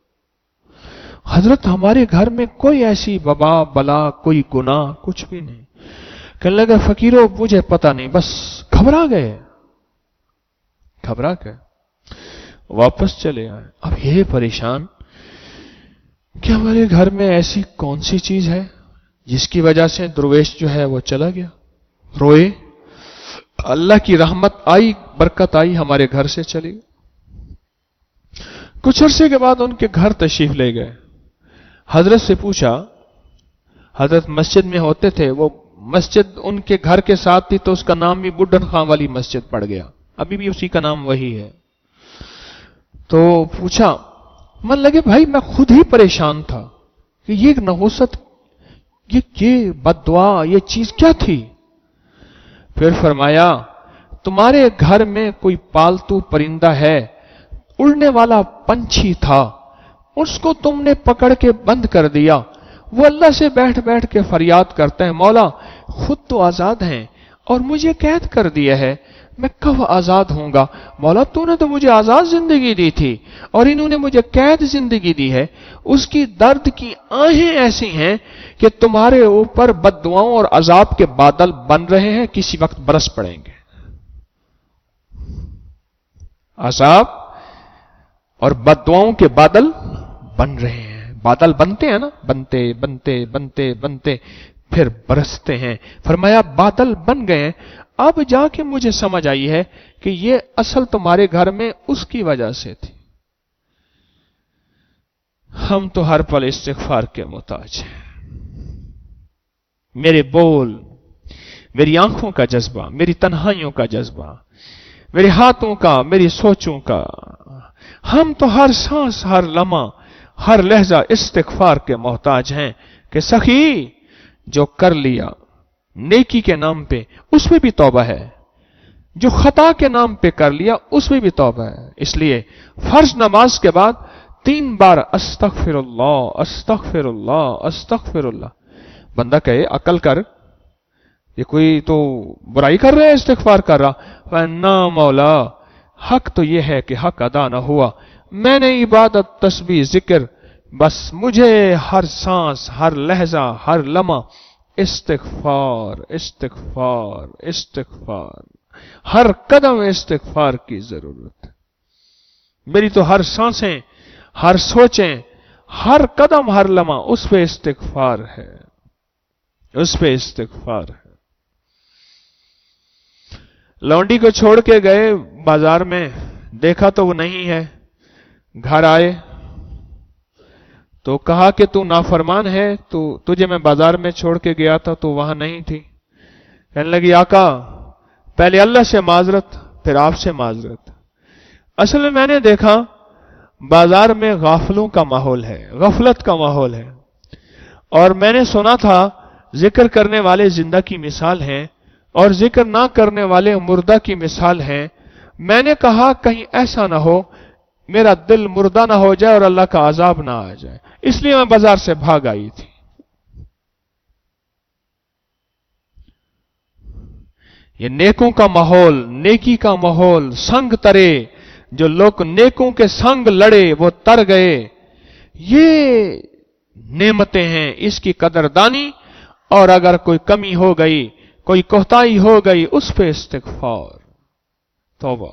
حضرت ہمارے گھر میں کوئی ایسی وبا بلا کوئی گناہ کچھ بھی نہیں. کہنے لگا فقیرو مجھے پتا نہیں, بس گھبرا گئے گھبرا گئے واپس چلے آئے. اب یہ پریشان کہ ہمارے گھر میں ایسی کون سی چیز ہے جس کی وجہ سے درویش جو ہے وہ چلا گیا. روئے, اللہ کی رحمت آئی, برکت آئی, ہمارے گھر سے چلی. کچھ عرصے کے بعد ان کے گھر تشریف لے گئے. حضرت سے پوچھا, حضرت مسجد میں ہوتے تھے, وہ مسجد ان کے گھر کے ساتھ تھی تو اس کا نام بھی بڈھن خان والی مسجد پڑ گیا. ابھی بھی اسی کا نام وہی ہے. تو پوچھا، من لگے بھائی میں خود ہی پریشان تھا کہ یہ نحوست، یہ یہ بددعا، یہ چیز کیا تھی؟ پھر فرمایا تمہارے گھر میں کوئی پالتو پرندہ ہے، اڑنے والا پنچھی تھا، اس کو تم نے پکڑ کے بند کر دیا، وہ اللہ سے بیٹھ بیٹھ کے فریاد کرتے ہیں، مولا خود تو آزاد ہیں اور مجھے قید کر دیا ہے، میں کب آزاد ہوں گا؟ مولا تو نے تو مجھے آزاد زندگی دی تھی اور انہوں نے مجھے قید زندگی دی ہے۔ اس کی درد کی آہیں ایسی ہیں کہ تمہارے اوپر بددعاؤں اور عذاب کے بادل بن رہے ہیں، کسی وقت برس پڑیں گے۔ عذاب اور بددعاؤں کے بادل بن رہے ہیں، بادل بنتے ہیں نا، بنتے بنتے بنتے بنتے پھر برستے ہیں۔ فرمایا بادل بن گئے، اب جا کے مجھے سمجھ آئی ہے کہ یہ اصل تمہارے گھر میں اس کی وجہ سے تھی۔ ہم تو ہر پل استغفار کے محتاج ہیں۔ میرے بول، میری آنکھوں کا جذبہ، میری تنہائیوں کا جذبہ، میرے ہاتھوں کا، میری سوچوں کا، ہم تو ہر سانس، ہر لمحہ، ہر لہجہ استغفار کے محتاج ہیں کہ سخی جو کر لیا نیکی کے نام پہ اس میں بھی توبہ ہے، جو خطا کے نام پہ کر لیا اس میں بھی توبہ ہے۔ اس لیے فرض نماز کے بعد تین بار استغفر اللہ استغفر اللہ استغفر اللہ۔ بندہ کہے عقل کر، یہ کوئی تو برائی کر رہا ہے، استغفار کر رہا، نہ مولا حق تو یہ ہے کہ حق ادا نہ ہوا، میں نے عبادت، تسبیح، ذکر، بس مجھے ہر سانس، ہر لہجہ، ہر لمحہ استغفار استغفار استغفار، ہر قدم استغفار کی ضرورت ہے۔ میری تو ہر سانسیں، ہر سوچیں، ہر قدم، ہر لمحہ اس پہ استغفار ہے، اس پہ استغفار ہے۔ لونڈی کو چھوڑ کے گئے بازار میں، دیکھا تو وہ نہیں ہے، گھر آئے تو کہا کہ تو نافرمان ہے، تو تجھے میں بازار میں چھوڑ کے گیا تھا تو وہاں نہیں تھی۔ کہنے لگی آقا پہلے اللہ سے معذرت پھر آپ سے معذرت، اصل میں میں نے دیکھا بازار میں غافلوں کا ماحول ہے، غفلت کا ماحول ہے، اور میں نے سنا تھا ذکر کرنے والے زندہ کی مثال ہیں اور ذکر نہ کرنے والے مردہ کی مثال ہیں۔ میں نے کہا کہیں ایسا نہ ہو میرا دل مردہ نہ ہو جائے اور اللہ کا عذاب نہ آ جائے، اس لیے میں بازار سے بھاگ آئی تھی۔ یہ نیکوں کا ماحول، نیکی کا ماحول، سنگ ترے، جو لوگ نیکوں کے سنگ لڑے وہ تر گئے، یہ نعمتیں ہیں، اس کی قدردانی، اور اگر کوئی کمی ہو گئی، کوئی کوتاہی ہو گئی، اس پہ استغفار، توبہ۔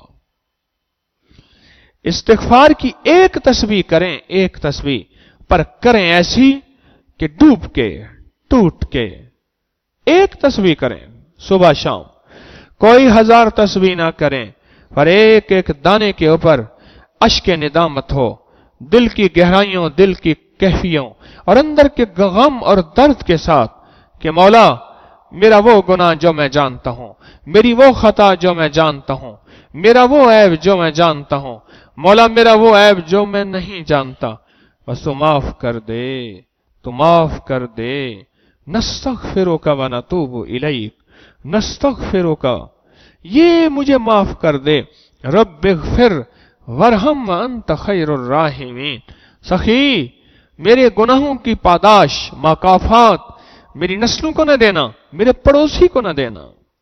استغفار کی ایک تسبیح کریں، ایک تسبیح پر کریں ایسی کہ ڈوب کے، ٹوٹ کے، ایک تسبیح کریں صبح شام، کوئی ہزار تسبیح نہ کریں، پر ایک ایک دانے کے اوپر اشک ندامت ہو، دل کی گہرائیوں، دل کی کیفیوں اور اندر کے غم اور درد کے ساتھ کہ مولا میرا وہ گناہ جو میں جانتا ہوں، میری وہ خطا جو میں جانتا ہوں، میرا وہ عیب جو میں جانتا ہوں، مولا میرا وہ عیب جو میں نہیں جانتا، بس تو معاف کر دے، تو معاف کر دے۔ نستغفرک ونتوب الیک، نستغفرک، یہ مجھے معاف کر دے، رب اغفر ورحم وانت خیر الراحمین۔ سخی میرے گناہوں کی پاداش، مکافات میری نسلوں کو نہ دینا، میرے پڑوسی کو نہ دینا۔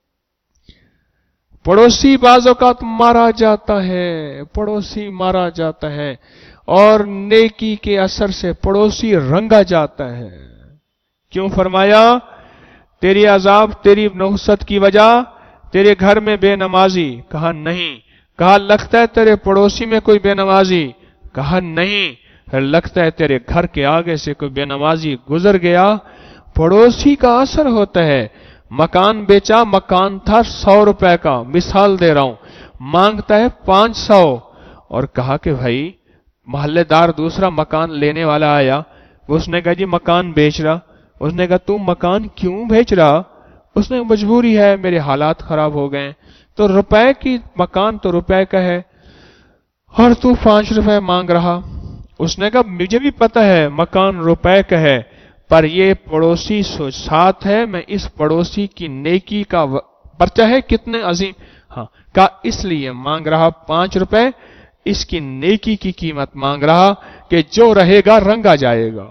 پڑوسی بعض اوقات مارا جاتا ہے، پڑوسی مارا جاتا ہے، اور نیکی کے اثر سے پڑوسی رنگا جاتا ہے۔ کیوں فرمایا تیری عذاب، تیری نحوست کی وجہ تیرے گھر میں بے نمازی؟ کہا نہیں۔ کہا لگتا ہے تیرے پڑوسی میں کوئی بے نمازی؟ کہا نہیں۔ پھر لگتا ہے تیرے گھر کے آگے سے کوئی بے نمازی گزر گیا۔ پڑوسی کا اثر ہوتا ہے۔ مکان بیچا، مکان تھا سو روپے کا، مثال دے رہا ہوں، مانگتا ہے پانچ سو، اور کہا کہ بھائی محلے دار دوسرا مکان لینے والا آیا، اس نے کہا جی مکان بیچ رہا۔ اس نے کہا تم مکان کیوں بیچ رہا؟ اس نے مجبوری ہے، میرے حالات خراب ہو گئے۔ تو روپے کی مکان تو روپے کا ہے، اور تو پانچ روپے مانگ رہا. اس نے کہا مجھے بھی پتا ہے مکان روپے کا ہے، پر یہ پڑوسی ساتھ ہے، میں اس پڑوسی کی نیکی کا پرچہ ہے کتنے عظیم. ہاں کہا اس لیے مانگ رہا پانچ روپے، اس کی نیکی کی قیمت مانگ رہا کہ جو رہے گا رنگا جائے گا،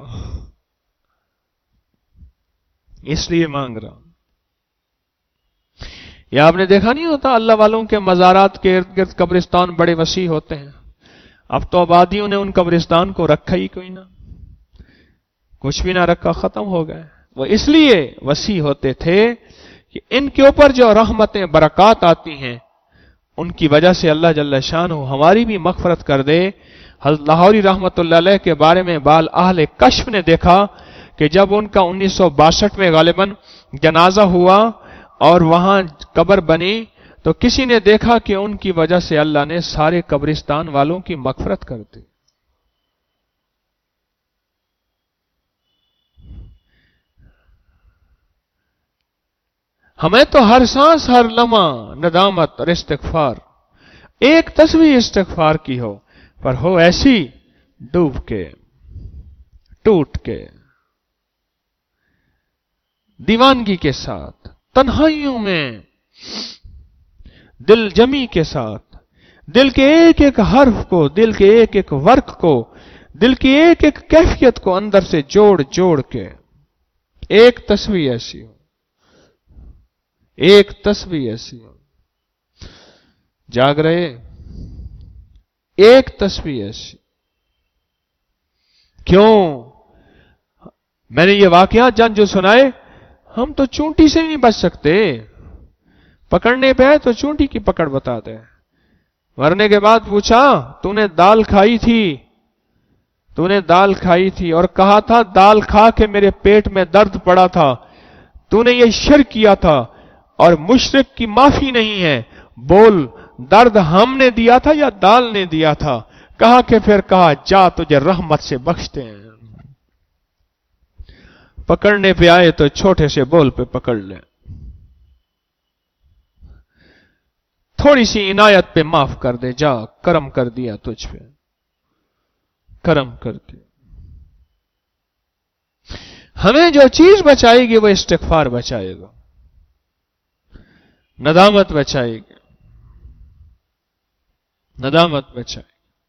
اس لیے مانگ رہا. یہ آپ نے دیکھا نہیں ہوتا اللہ والوں کے مزارات کے ارد گرد قبرستان بڑے وسیع ہوتے ہیں. اب تو آبادیوں نے ان قبرستان کو رکھا ہی کوئی نہ، کچھ بھی نہ رکھا، ختم ہو گئے. وہ اس لیے وسیع ہوتے تھے کہ ان کے اوپر جو رحمتیں برکات آتی ہیں ان کی وجہ سے اللہ جل شانہ ہماری بھی مغفرت کر دے. حضرت لاہوری رحمت اللہ علیہ کے بارے میں بال اہل کشف نے دیکھا کہ جب ان کا انیس سو باسٹھ میں غالباً جنازہ ہوا اور وہاں قبر بنی تو کسی نے دیکھا کہ ان کی وجہ سے اللہ نے سارے قبرستان والوں کی مغفرت کر دی. ہمیں تو ہر سانس ہر لمحہ ندامت اور استغفار، ایک تصویر استغفار کی ہو، پر ہو ایسی ڈوب کے، ٹوٹ کے، دیوانگی کے ساتھ، تنہائیوں میں، دل جمی کے ساتھ، دل کے ایک ایک حرف کو، دل کے ایک ایک ورق کو، دل کی ایک ایک کیفیت کو اندر سے جوڑ جوڑ کے ایک تصویر ایسی ہو، ایک تصویر ایسی ہو. جاگ رہے، ایک تصویر ایسی. کیوں؟ میں نے یہ واقعات جان جو سنائے، ہم تو چونٹی سے نہیں بچ سکتے. پکڑنے پہ آئے تو چونٹی کی پکڑ بتا دے. مرنے کے بعد پوچھا تو نے دال کھائی تھی، تو نے دال کھائی تھی اور کہا تھا دال کھا کے میرے پیٹ میں درد پڑا تھا، تو نے یہ شرک کیا تھا اور مشرک کی معافی نہیں ہے. بول درد ہم نے دیا تھا یا دال نے دیا تھا؟ کہا کہ پھر کہا جا تجھے رحمت سے بخشتے ہیں. پکڑنے پہ آئے تو چھوٹے سے بول پہ پکڑ لیں، تھوڑی سی عنایت پہ معاف کر دے، جا کرم کر دیا تجھ پہ، کرم کر دیا. ہمیں جو چیز بچائے گی وہ استغفار بچائے گا، ندامت بچائے گی، ندامت بچائے گی.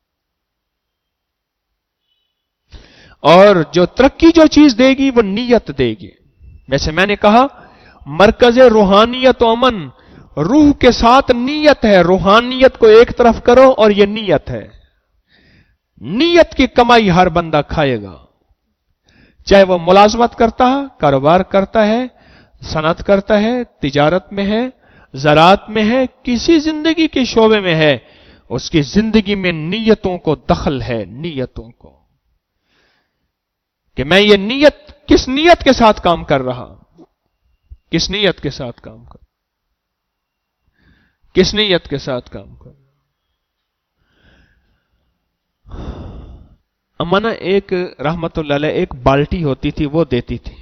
اور جو ترقی جو چیز دے گی وہ نیت دے گی. جیسے میں نے کہا مرکز روحانیت و امن روح کے ساتھ نیت ہے. روحانیت کو ایک طرف کرو اور یہ نیت ہے. نیت کی کمائی ہر بندہ کھائے گا، چاہے وہ ملازمت کرتا ہے، کاروبار کرتا ہے، صنعت کرتا ہے، تجارت میں ہے، زراعت میں ہے، کسی زندگی کے شعبے میں ہے، اس کی زندگی میں نیتوں کو دخل ہے. نیتوں کو کہ میں یہ نیت کس نیت کے ساتھ کام کر رہا، کس نیت کے ساتھ کام کر کس نیت کے ساتھ کام کر. امانا ایک رحمت اللہ علیہ ایک بالٹی ہوتی تھی، وہ دیتی تھی،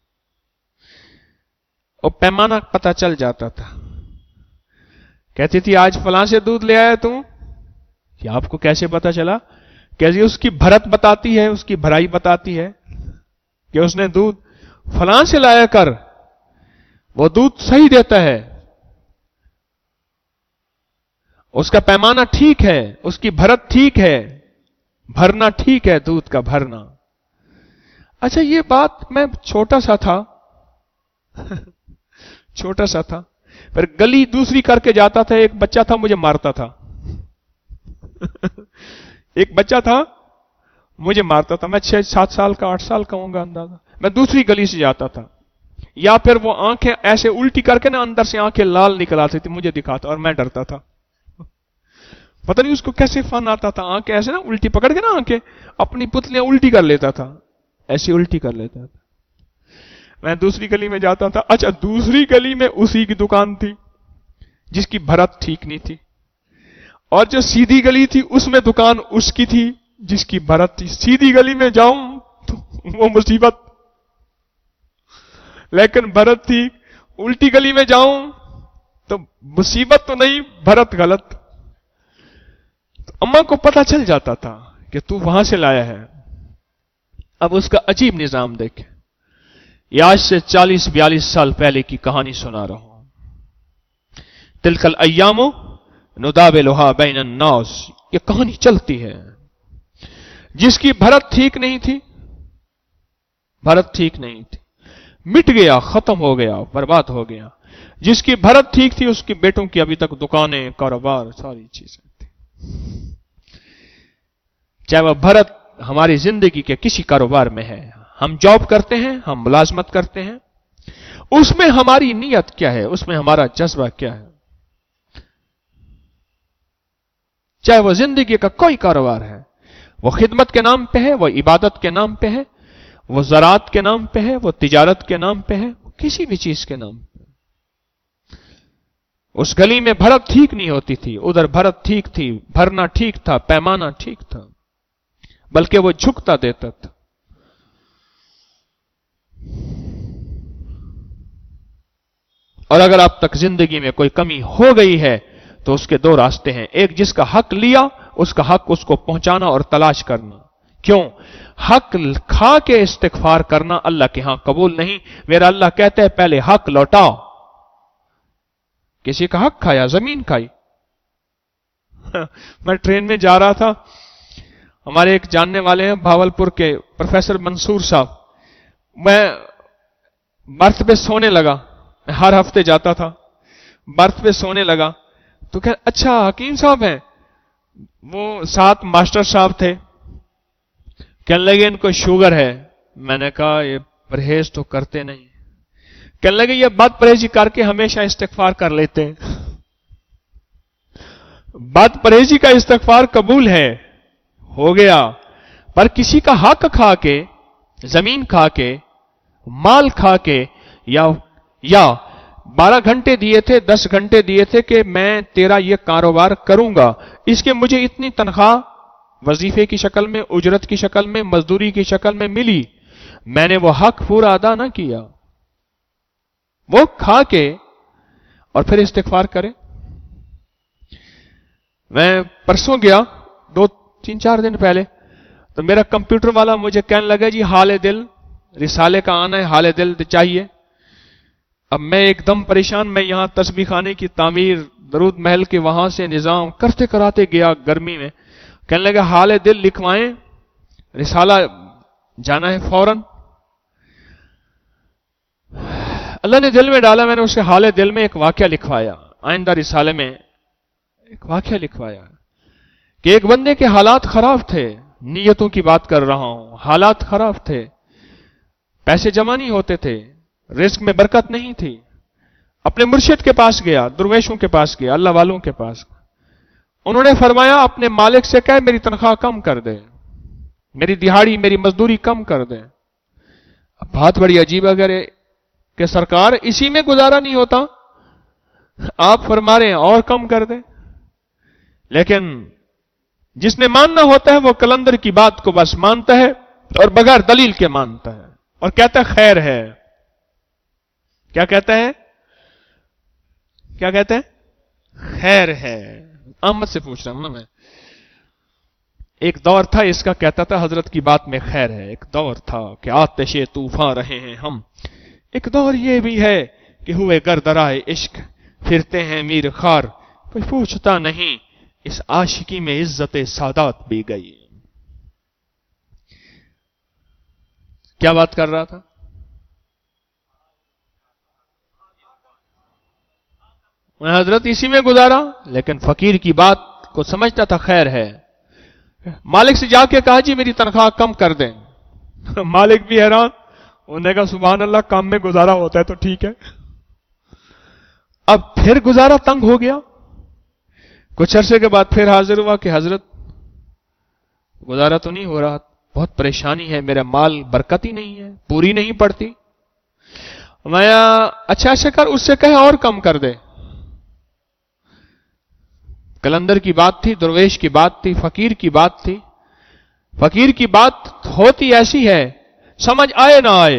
اور پیمانہ پتہ چل جاتا تھا. کہتی تھی آج فلاں سے دودھ لے آیا تم، یہ آپ کو کیسے پتا چلا؟ کیسے اس کی بھرت بتاتی ہے، اس کی بھرائی بتاتی ہے کہ اس نے دودھ فلاں سے لایا کر، وہ دودھ صحیح دیتا ہے، اس کا پیمانہ ٹھیک ہے، اس کی بھرت ٹھیک ہے، بھرنا ٹھیک ہے، دودھ کا بھرنا. اچھا یہ بات میں چھوٹا سا تھا چھوٹا سا تھا پھر گلی دوسری کر کے جاتا تھا، ایک بچہ تھا مجھے مارتا تھا ایک بچہ تھا مجھے مارتا تھا. میں چھ سات سال کا آٹھ سال کا ہوں گا اندازہ. میں دوسری گلی سے جاتا تھا، یا پھر وہ آنکھیں ایسے الٹی کر کے نا اندر سے آنکھیں لال نکل آتی تھی، مجھے دکھاتا اور میں ڈرتا تھا. پتہ نہیں اس کو کیسے فن آتا تھا، آنکھیں ایسے نا الٹی پکڑ کے نا آنکھیں اپنی پتلیاں الٹی کر لیتا تھا، ایسی الٹی کر لیتا تھا. میں دوسری گلی میں جاتا تھا. اچھا دوسری گلی میں اسی کی دکان تھی جس کی بھرت ٹھیک نہیں تھی، اور جو سیدھی گلی تھی اس میں دکان اس کی تھی جس کی بھرت تھی. سیدھی گلی میں جاؤں تو وہ مصیبت، لیکن بھرت تھی. الٹی گلی میں جاؤں تو مصیبت تو نہیں، بھرت غلط. अम्मा को पता चल जाता था कि तू वहां से लाया है। अब उसका अजीब निजाम देखे। ये आज से चालीस बयालीस साल पहले की कहानी सुना रहा हूं। तिलकल अय्यामो नुदाविलुहा बैनन नास, ये कहानी चलती है। जिसकी भरत ठीक नहीं थी, भरत ठीक नहीं थी, मिट गया, खत्म हो गया, बर्बाद हो गया। जिसकी भरत ठीक थी, उसकी बेटों की अभी तक दुकानें, कारोबार, सारी चीजें थी। चाहे वह भरत हमारी जिंदगी के किसी कारोबार में है, हम जॉब करते हैं, हम मुलाजमत करते हैं, उसमें हमारी नीयत क्या है, उसमें हमारा जज्बा क्या है। चाहे वह जिंदगी का कोई कारोबार है, वो खिदमत के नाम पे है, वो इबादत के नाम पे है, वो ज़राअत के नाम पे है, वो तिजारत के नाम पे है, किसी भी चीज के नाम पे। उस गली में भरत ठीक नहीं होती थी, उधर भरत ठीक थी, भरना ठीक था, पैमाना ठीक था, बल्कि वो झुकता देता था। और अगर आप तक जिंदगी में कोई कमी हो गई है तो उसके दो रास्ते हैं। एक, जिसका हक लिया उसका हक उसको पहुंचाना और तलाश करना। क्यों? हक खा के इस्तिगफार करना अल्लाह के यहां कबूल नहीं। मेरा अल्लाह कहते हैं पहले हक लौटाओ। किसी का हक खाया, जमीन खाई। मैं ट्रेन में जा रहा था, हमारे एक जानने वाले हैं भावलपुर के प्रोफेसर मंसूर साहब। मैं बर्थ पे सोने लगा, मैं हर हफ्ते जाता था, बर्थ पे सोने लगा तो कह अच्छा हकीम साहब हैं। वो साथ मास्टर साहब थे, कहने लगे इनको शुगर है। मैंने कहा ये परहेज तो करते नहीं। कहने लगे ये बद परहेजी करके हमेशा इस्तिगफार कर लेते हैं। बद परहेजी का इस्तिगफार कबूल है, हो गया, पर किसी का हक खा के, जमीन खा के, माल खा के, या या बारह घंटे दिए थे, दस घंटे दिए थे कि मैं तेरा ये कारोबार करूंगा, इसके मुझे इतनी तनख्वाह वजीफे की शक्ल में, उजरत की शक्ल में, मजदूरी की शक्ल में मिली, मैंने वो हक पूरा अदा ना किया। वो खा के और फिर इस्तिगफार करे। मैं परसों गया, दो तीन चार दिन पहले, तो मेरा कंप्यूटर वाला मुझे कहने लगा जी हाले दिल रिसाले का आना है, हाले दिल चाहिए। अब मैं एकदम परेशान, मैं यहां तस्बीह खाने की तामीर, दरूद महल के वहां से निजाम करते कराते गया गर्मी में। कहने लगा हाले दिल लिखवाएं, रिसाला जाना है फौरन। अल्लाह ने दिल में डाला, मैंने उसे हाले दिल में एक वाकया लिखवाया, आइंदा रिसाले में एक वाकया लिखवाया कि एक बंदे के हालात खराब थे, नीयतों की बात कर रहा हूं, हालात खराब थे, पैसे जमा नहीं होते थे, रिस्क में बरकत नहीं थी। अपने मुर्शिद के पास गया, दुर्वेशों के पास गया, अल्लाह वालों के पास। उन्होंने फरमाया अपने मालिक से कह मेरी तनख्वाह कम कर दे, मेरी दिहाड़ी, मेरी मजदूरी कम कर दे। अब बात बड़ी अजीब है कि सरकार इसी में गुजारा नहीं होता, आप फरमा रहे हैं और कम कर दे। लेकिन जिसने मानना होता है वो कलंदर की बात को बस मानता है और बगैर दलील के मानता है और कहता है खैर है। क्या कहता है? क्या कहते हैं? खैर है। अहमद से पूछ रहा हूं ना मैं। एक दौर था इसका, कहता था हजरत की बात में खैर है। एक दौर था कि आतिशे तूफान रहे हैं हम। एक दौर ये भी है कि हुए गर्दराए इश्क, फिरते हैं मीर खार, कोई पूछता नहीं, इस आशिकी में इज्जत सादात भी गई। क्या बात कर रहा था? मैं हजरत इसी में गुजारा, लेकिन फकीर की बात को समझता था खैर है। मालिक से जाके कहा जी मेरी तनख्वाह कम कर दें। मालिक भी हैरान, उन्होंने कहा सुभान अल्लाह, काम में गुजारा होता है तो ठीक है। अब फिर गुजारा तंग हो गया। कुछ अरसे के बाद फिर हाजिर हुआ कि हजरत गुजारा तो नहीं हो रहा, बहुत परेशानी है, मेरा माल बरकत ही नहीं है, पूरी नहीं पड़ती। मैं अच्छा अच्छा कर, उससे कहे और कम कर दे। कलंदर की बात थी, दरवेश की बात थी, फकीर की बात थी। फकीर की बात होती ऐसी है, समझ आए ना आए,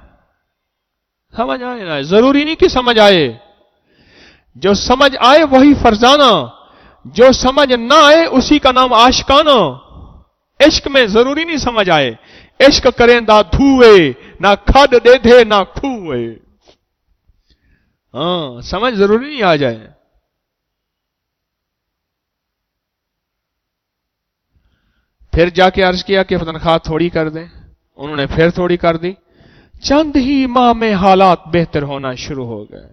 समझ आए ना आए, जरूरी नहीं कि समझ आए। जो समझ आए वही फर्जाना, جو سمجھ نہ آئے اسی کا نام آشکانہ. عشق میں ضروری نہیں سمجھ آئے. عشق کریں دا دھوئے نہ کھڈ دے دے نہ کھوئے. ہاں سمجھ ضروری نہیں آ جائے. پھر جا کے عرض کیا کہ تنخواہ تھوڑی کر دیں. انہوں نے پھر تھوڑی کر دی. چند ہی ماہ میں حالات بہتر ہونا شروع ہو گئے.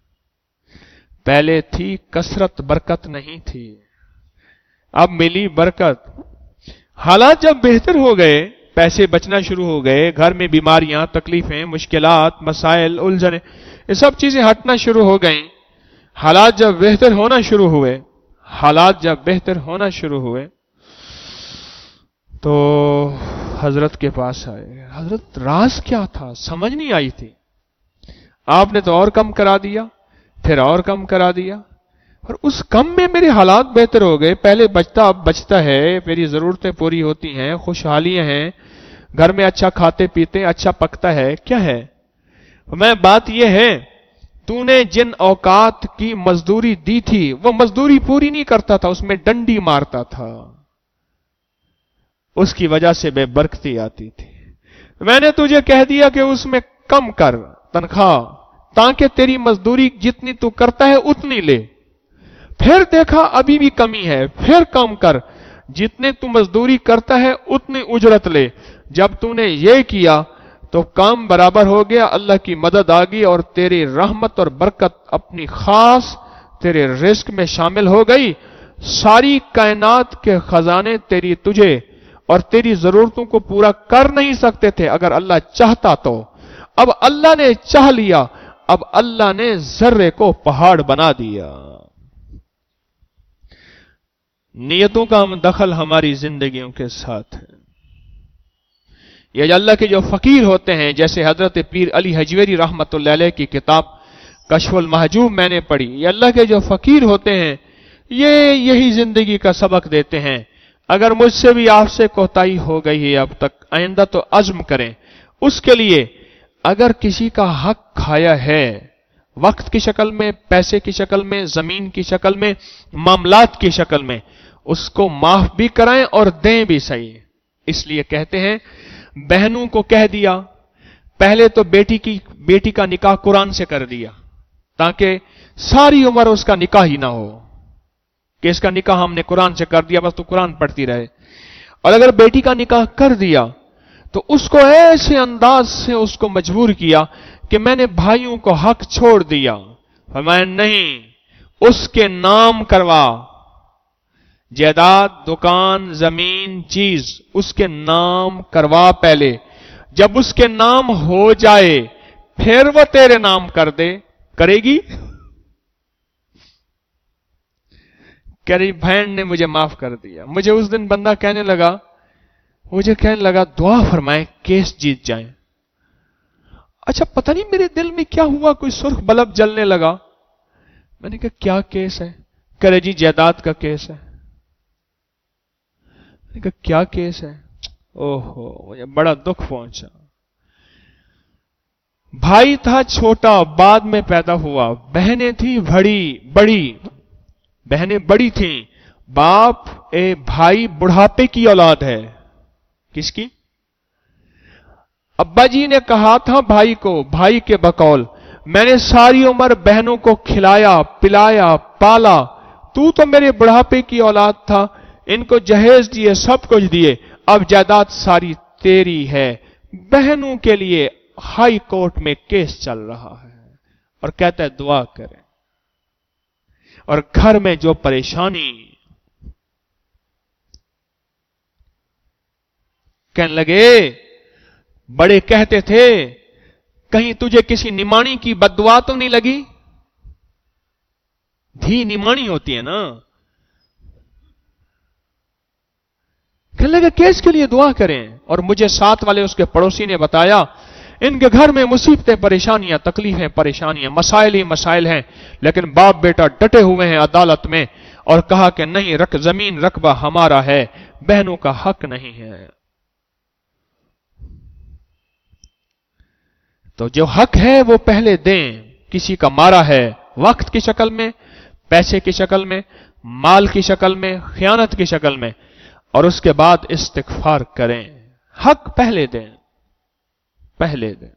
پہلے تھی کثرت برکت نہیں تھی, اب ملی برکت. حالات جب بہتر ہو گئے, پیسے بچنا شروع ہو گئے, گھر میں بیماریاں, تکلیفیں, مشکلات, مسائل, الجھنیں, یہ سب چیزیں ہٹنا شروع ہو گئیں. حالات جب بہتر ہونا شروع ہوئے حالات جب بہتر ہونا شروع ہوئے تو حضرت کے پاس آئے. حضرت راز کیا تھا سمجھ نہیں آئی تھی. آپ نے تو اور کم کرا دیا, پھر اور کم کرا دیا, اور اس کم میں میرے حالات بہتر ہو گئے. پہلے بچتا اب بچتا ہے, میری ضرورتیں پوری ہوتی ہیں, خوشحالیاں ہیں, گھر میں اچھا کھاتے پیتے, اچھا پکتا ہے. کیا ہے میں بات یہ ہے تو نے جن اوقات کی مزدوری دی تھی وہ مزدوری پوری نہیں کرتا تھا, اس میں ڈنڈی مارتا تھا, اس کی وجہ سے بے برکتی آتی تھی. میں نے تجھے کہہ دیا کہ اس میں کم کر تنخواہ, تاکہ تیری مزدوری جتنی تو کرتا ہے اتنی لے. پھر دیکھا ابھی بھی کمی ہے, پھر کم کر, جتنے تو مزدوری کرتا ہے اتنی اجرت لے. جب تو نے یہ کیا تو کام برابر ہو گیا, اللہ کی مدد آ گئی اور تیری رحمت اور برکت اپنی خاص تیرے رزق میں شامل ہو گئی. ساری کائنات کے خزانے تیری تجھے اور تیری ضرورتوں کو پورا کر نہیں سکتے تھے اگر اللہ چاہتا تو. اب اللہ نے چاہ لیا, اب اللہ نے ذرے کو پہاڑ بنا دیا. نیتوں کا دخل ہماری زندگیوں کے ساتھ ہے. یہ اللہ کے جو فقیر ہوتے ہیں, جیسے حضرت پیر علی حجویری رحمت اللہ علیہ کی کتاب کشف المحجوب میں نے پڑھی, یہ اللہ کے جو فقیر ہوتے ہیں یہ یہی زندگی کا سبق دیتے ہیں. اگر مجھ سے بھی آپ سے کوتاہی ہو گئی ہے اب تک, آئندہ تو عزم کریں اس کے لیے. اگر کسی کا حق کھایا ہے وقت کی شکل میں, پیسے کی شکل میں, زمین کی شکل میں, معاملات کی شکل میں, اس کو معاف بھی کرائیں اور دیں بھی صحیح. اس لیے کہتے ہیں بہنوں کو کہہ دیا, پہلے تو بیٹی کی بیٹی کا نکاح قرآن سے کر دیا تاکہ ساری عمر اس کا نکاح ہی نہ ہو, کہ اس کا نکاح ہم نے قرآن سے کر دیا, بس تو قرآن پڑھتی رہے. اور اگر بیٹی کا نکاح کر دیا تو اس کو ایسے انداز سے اس کو مجبور کیا کہ میں نے بھائیوں کو حق چھوڑ دیا. فرمایا نہیں, اس کے نام کروا, جائیداد, دکان, زمین, چیز اس کے نام کروا پہلے. جب اس کے نام ہو جائے پھر وہ تیرے نام کر دے. کرے گی؟ کہہ رہی بہن نے مجھے معاف کر دیا. مجھے اس دن بندہ کہنے لگا مجھے کہنے لگا دعا فرمائیں کیس جیت جائیں. اچھا پتہ نہیں میرے دل میں کیا ہوا, کوئی سرخ بلب جلنے لگا. میں نے کہا کیا کیس ہے؟ کہہ رہے جی جائیداد کا کیس ہے. میں نے کہا کیا کیس ہے؟ اوہو مجھے بڑا دکھ پہنچا. بھائی تھا چھوٹا, بعد میں پیدا ہوا, بہنیں تھی بڑی بڑی بہنیں بڑی تھیں, باپ اے بھائی بڑھاپے کی اولاد ہے. کس کی؟ ابا جی نے کہا تھا بھائی کو, بھائی کے بقول, میں نے ساری عمر بہنوں کو کھلایا پلایا پالا, تو تو میرے بڑھاپے کی اولاد تھا, ان کو جہیز دیے, سب کچھ دیے, اب جائیداد ساری تیری ہے. بہنوں کے لیے ہائی کورٹ میں کیس چل رہا ہے اور کہتا ہے دعا کریں. اور گھر میں جو پریشانی, کہنے لگے بڑے کہتے تھے کہیں تجھے کسی نمانی کی بد دعا تو نہیں لگی؟ دھی نمانی ہوتی ہے نا. کہنے لگے کیس کے لیے دعا کریں. اور مجھے ساتھ والے اس کے پڑوسی نے بتایا ان کے گھر میں مصیبتیں, پریشانیاں, تکلیفیں, پریشانیاں, مسائل ہی مسائل ہیں, لیکن باپ بیٹا ڈٹے ہوئے ہیں عدالت میں اور کہا کہ نہیں, رق زمین رقبہ ہمارا ہے, بہنوں کا حق نہیں ہے. تو جو حق ہے وہ پہلے دیں. کسی کا مارا ہے وقت کی شکل میں, پیسے کی شکل میں, مال کی شکل میں، خیانت کی شکل میں، اور اس کے بعد استغفار کریں. حق پہلے دیں، پہلے دیں.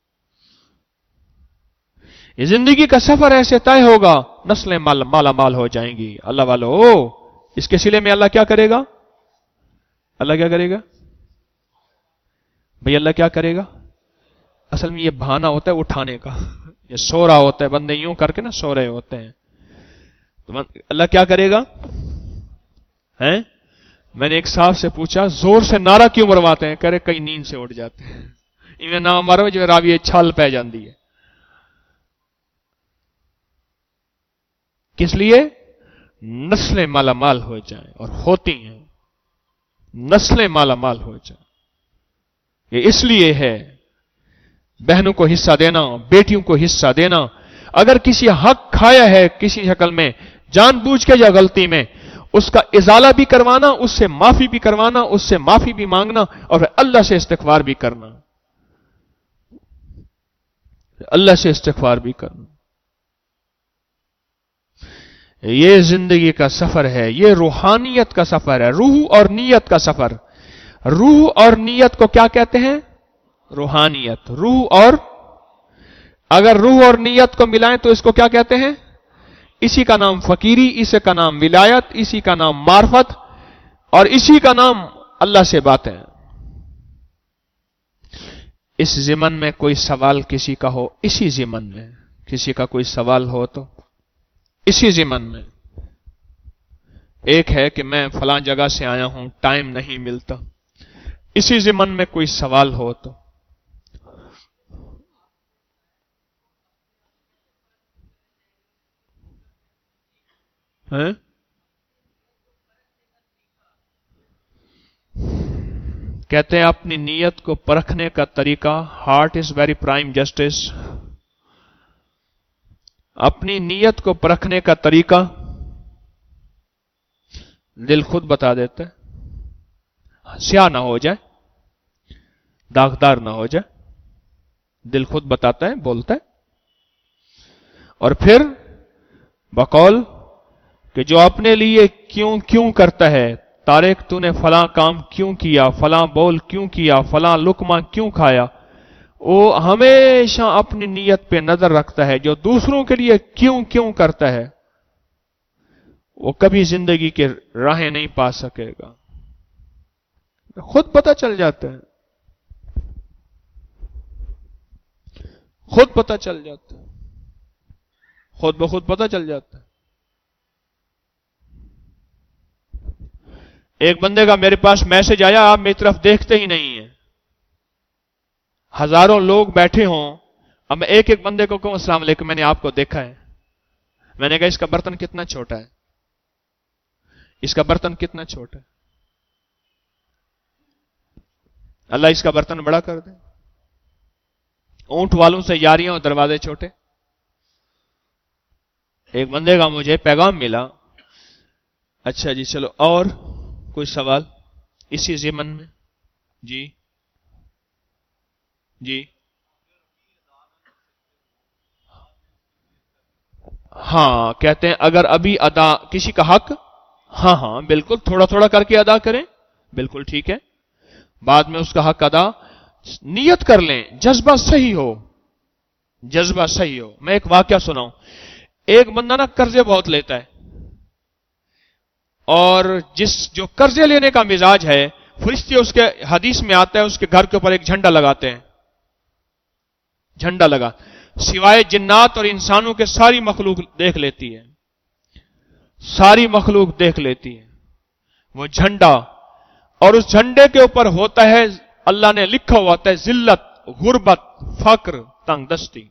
یہ زندگی کا سفر ایسے طے ہوگا، نسلیں مال مالا مال ہو جائیں گی. اللہ والو، اس کے سلے میں اللہ کیا کرے گا؟ اللہ کیا کرے گا بھئی؟ اللہ کیا کرے گا؟ اصل میں یہ بہانہ ہوتا ہے اٹھانے کا. یہ سو رہا ہوتا ہے، بندے یوں کر کے نا سو رہے ہوتے ہیں. تو اللہ کیا کرے گا؟ ہیں؟ میں نے ایک صاحب سے پوچھا زور سے نعرہ کیوں مرواتے ہیں؟ کہہ رہے کئی نیند سے اٹھ جاتے ہیں. انہیں نہ مارو جو راوی چھال پہ جاندی ہے. کس لیے؟ نسلیں مالا مال ہو جائیں، اور ہوتی ہیں نسلیں مالا مال ہو جائیں. یہ اس لیے ہے بہنوں کو حصہ دینا، بیٹیوں کو حصہ دینا. اگر کسی حق کھایا ہے کسی شکل میں، جان بوجھ کے یا غلطی میں، اس کا ازالہ بھی کروانا، اس سے معافی بھی کروانا، اس سے معافی بھی مانگنا، اور پھر اللہ سے استغفار بھی کرنا. اللہ سے استغفار بھی کرنا. یہ زندگی کا سفر ہے، یہ روحانیت کا سفر ہے، روح اور نیت کا سفر. روح اور نیت کو کیا کہتے ہیں؟ روحانیت. روح اور اگر روح اور نیت کو ملائیں تو اس کو کیا کہتے ہیں؟ اسی کا نام فقیری، اسی کا نام ولایت، اسی کا نام معرفت، اور اسی کا نام اللہ سے باتیں. اس ضمن میں کوئی سوال کسی کا ہو، اسی ضمن میں کسی کا کوئی سوال ہو تو اسی ضمن میں. ایک ہے کہ میں فلاں جگہ سے آیا ہوں، ٹائم نہیں ملتا، اسی ضمن میں کوئی سوال ہو تو. کہتے ہیں اپنی نیت کو پرکھنے کا طریقہ، heart is very prime justice. اپنی نیت کو پرکھنے کا طریقہ دل خود بتا دیتا ہے. سیاہ نہ ہو جائے، داغدار نہ ہو جائے، دل خود بتاتا ہے، بولتا ہے. اور پھر بقول کہ جو اپنے لیے کیوں کیوں کرتا ہے، طارق تو نے فلاں کام کیوں کیا، فلاں بول کیوں کیا، فلاں لقمہ کیوں کھایا، وہ ہمیشہ اپنی نیت پہ نظر رکھتا ہے. جو دوسروں کے لیے کیوں کیوں کرتا ہے وہ کبھی زندگی کے راہیں نہیں پا سکے گا. خود پتہ چل جاتا ہے، خود پتہ چل جاتا ہے، خود بخود پتہ چل جاتا ہے. ایک بندے کا میرے پاس میسج آیا، آپ میری طرف دیکھتے ہی نہیں ہیں. ہزاروں لوگ بیٹھے ہوں، اب میں ایک ایک بندے کو کہوں السلام علیکم، میں نے آپ کو دیکھا ہے. میں نے کہا اس کا برتن کتنا چھوٹا ہے، اس کا برتن کتنا چھوٹا ہے. اللہ اس کا برتن بڑا کر دے. اونٹ والوں سے یاریاں اور دروازے چھوٹے. ایک بندے کا مجھے پیغام ملا. اچھا جی چلو، اور کوئی سوال اسی ضمن میں؟ جی جی ہاں، کہتے ہیں اگر ابھی ادا کسی کا حق، ہاں ہاں بالکل تھوڑا تھوڑا کر کے ادا کریں، بالکل ٹھیک ہے. بعد میں اس کا حق ادا نیت کر لیں، جذبہ صحیح ہو، جذبہ صحیح ہو. میں ایک واقعہ سناؤں. ایک بندہ نا قرضے بہت لیتا ہے، اور جس جو قرضے لینے کا مزاج ہے، فرشتے اس کے حدیث میں آتا ہے اس کے گھر کے اوپر ایک جھنڈا لگاتے ہیں. جھنڈا لگا، سوائے جنات اور انسانوں کے ساری مخلوق دیکھ لیتی ہے، ساری مخلوق دیکھ لیتی ہے وہ جھنڈا. اور اس جھنڈے کے اوپر ہوتا ہے، اللہ نے لکھا ہوا ہوتا ہے ذلت، غربت، فقر، تنگ دستی.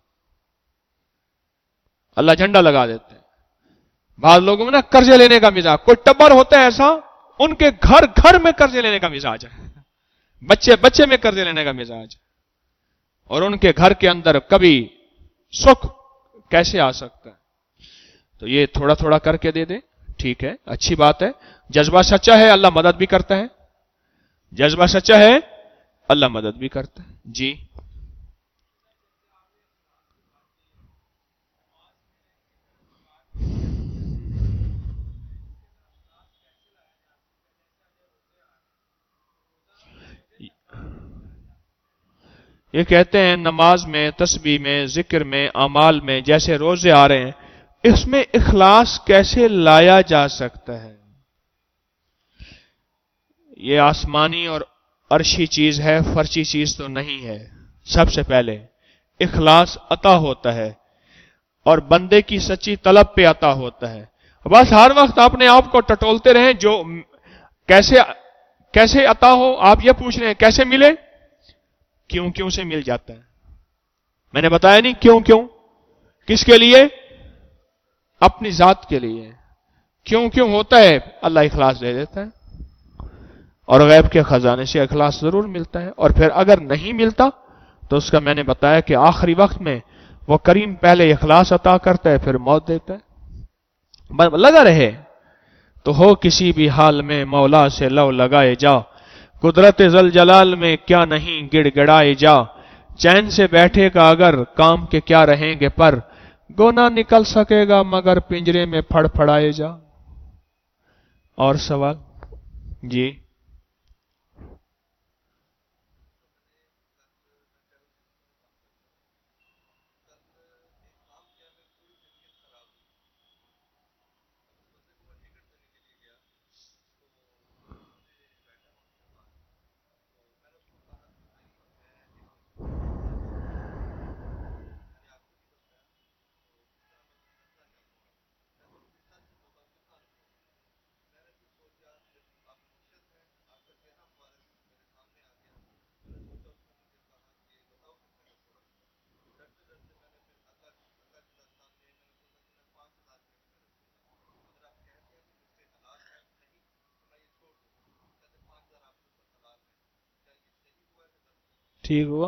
اللہ جھنڈا لگا دیتے ہیں. بعض لوگوں میں نا قرضے لینے کا مزاج، کوئی ٹبر ہوتا ہے ایسا، ان کے گھر گھر میں قرضے لینے کا مزاج ہے، بچے بچے میں قرضے لینے کا مزاج ہے، اور ان کے گھر کے اندر کبھی سکھ کیسے آ سکتا ہے. تو یہ تھوڑا تھوڑا کر کے دے دیں، ٹھیک ہے، اچھی بات ہے. جذبہ سچا ہے اللہ مدد بھی کرتا ہے، جذبہ سچا ہے اللہ مدد بھی کرتا ہے. جی یہ کہتے ہیں نماز میں، تسبیح میں، ذکر میں، اعمال میں جیسے روزے آ رہے ہیں، اس میں اخلاص کیسے لایا جا سکتا ہے؟ یہ آسمانی اور عرشی چیز ہے، فرشی چیز تو نہیں ہے۔ سب سے پہلے اخلاص عطا ہوتا ہے اور بندے کی سچی طلب پہ عطا ہوتا ہے۔ بس ہر وقت اپنے آپ کو ٹٹولتے رہیں، جو کیسے کیسے عطا ہو، آپ یہ پوچھ رہے ہیں کیسے ملے؟ کیوں کیوں سے مل جاتا ہے۔ میں نے بتایا نہیں کیوں کیوں، کس کے لیے؟ اپنی ذات کے لیے۔ کیوں کیوں ہوتا ہے؟ اللہ اخلاص دے دیتا ہے، اور غیب کے خزانے سے اخلاص ضرور ملتا ہے۔ اور پھر اگر نہیں ملتا تو اس کا میں نے بتایا کہ آخری وقت میں وہ کریم پہلے اخلاص عطا کرتا ہے، پھر موت دیتا ہے۔ لگا رہے تو ہو کسی بھی حال میں مولا سے لو لگائے جا، قدرت ذل جلال میں کیا نہیں گڑ گڑائے جا، چین سے بیٹھے گا اگر کام کے کیا رہیں گے پر، گونا نکل سکے گا مگر پنجرے میں پھڑ پھڑائے جا۔ اور سوال؟ جی ٹھیک ہوا۔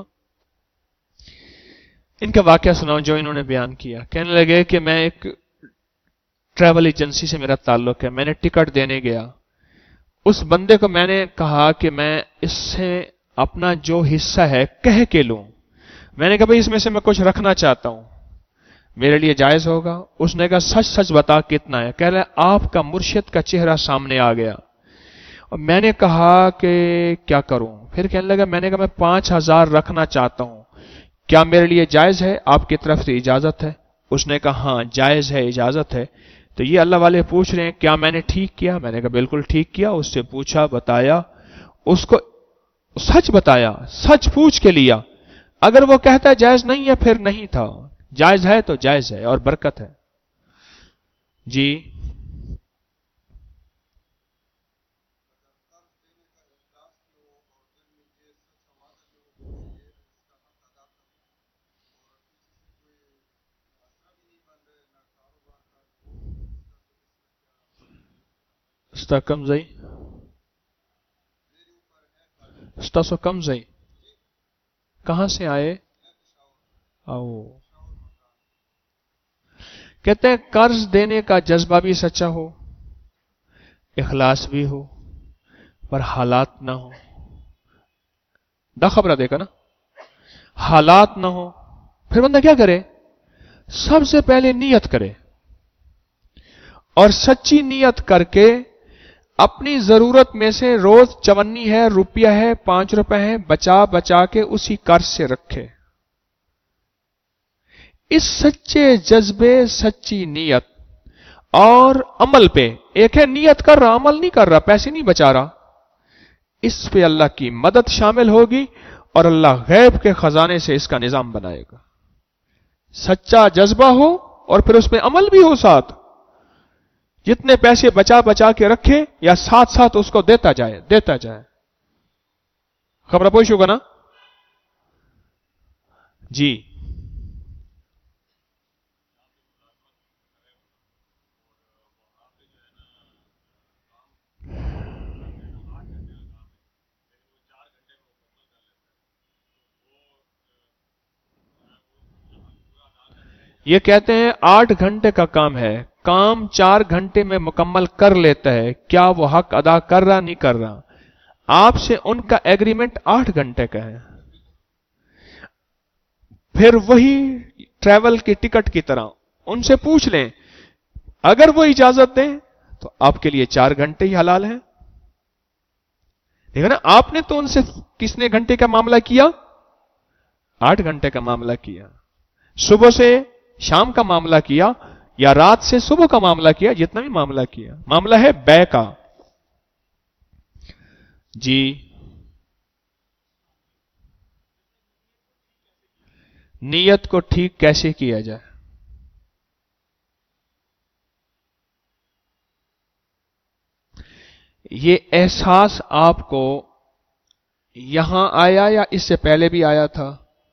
ان کا واقعہ سناؤ جو انہوں نے بیان کیا۔ کہنے لگے کہ میں ایک ٹریول ایجنسی سے میرا تعلق ہے، میں نے ٹکٹ دینے گیا، اس بندے کو میں نے کہا کہ میں اس سے اپنا جو حصہ ہے کہہ کے لوں۔ میں نے کہا بھئی اس میں سے میں کچھ رکھنا چاہتا ہوں، میرے لیے جائز ہوگا؟ اس نے کہا سچ سچ بتا کتنا ہے؟ کہہ رہا آپ کا مرشد کا چہرہ سامنے آ گیا، اور میں نے کہا کہ کیا کروں؟ پھر کہنے لگا میں نے کہا میں پانچ ہزار رکھنا چاہتا ہوں، کیا میرے لیے جائز ہے؟ آپ کی طرف سے اجازت ہے؟ اس نے کہا ہاں جائز ہے، اجازت ہے۔ تو یہ اللہ والے پوچھ رہے ہیں کیا میں نے ٹھیک کیا؟ میں نے کہا بالکل ٹھیک کیا۔ اس سے پوچھا، بتایا، اس کو سچ بتایا، سچ پوچھ کے لیا۔ اگر وہ کہتا ہے جائز نہیں ہے پھر نہیں تھا، جائز ہے تو جائز ہے اور برکت ہے۔ جی استا کم زئی استا سو کم زئی کہاں سے آئے؟ آؤ کہتے ہیں قرض دینے کا جذبہ بھی سچا ہو، اخلاص بھی ہو، پر حالات نہ ہو۔ دا خبرہ دیکھا نا، حالات نہ ہو، پھر بندہ کیا کرے؟ سب سے پہلے نیت کرے، اور سچی نیت کر کے اپنی ضرورت میں سے روز چونی ہے، روپیہ ہے، پانچ روپے ہے، بچا بچا کے اسی قرض سے رکھے۔ اس سچے جذبے، سچی نیت اور عمل پہ، ایک ہے نیت کر رہا عمل نہیں کر رہا، پیسے نہیں بچا رہا، اس پہ اللہ کی مدد شامل ہوگی اور اللہ غیب کے خزانے سے اس کا نظام بنائے گا۔ سچا جذبہ ہو اور پھر اس پہ عمل بھی ہو ساتھ، جتنے پیسے بچا بچا کے رکھے یا ساتھ ساتھ اس کو دیتا جائے دیتا جائے۔ خبر پوش ہوگا نا؟ جی یہ کہتے ہیں آٹھ گھنٹے کا کام ہے، کام چار گھنٹے میں مکمل کر لیتا ہے، کیا وہ حق ادا کر رہا نہیں کر رہا؟ آپ سے ان کا ایگریمنٹ آٹھ گھنٹے کا ہے، پھر وہی ٹریول کی ٹکٹ کی طرح ان سے پوچھ لیں، اگر وہ اجازت دیں تو آپ کے لیے چار گھنٹے ہی حلال ہیں۔ دیکھا نا، آپ نے تو ان سے کس نے گھنٹے کا معاملہ کیا؟ आठ घंटे का मामला किया, सुबह से शाम का मामला किया, या रात से सुबह का मामला किया, जितना भी मामला किया, मामला है बै का। जी नीयत को ठीक कैसे किया जाए? ये एहसास आपको यहां आया या इससे पहले भी आया था?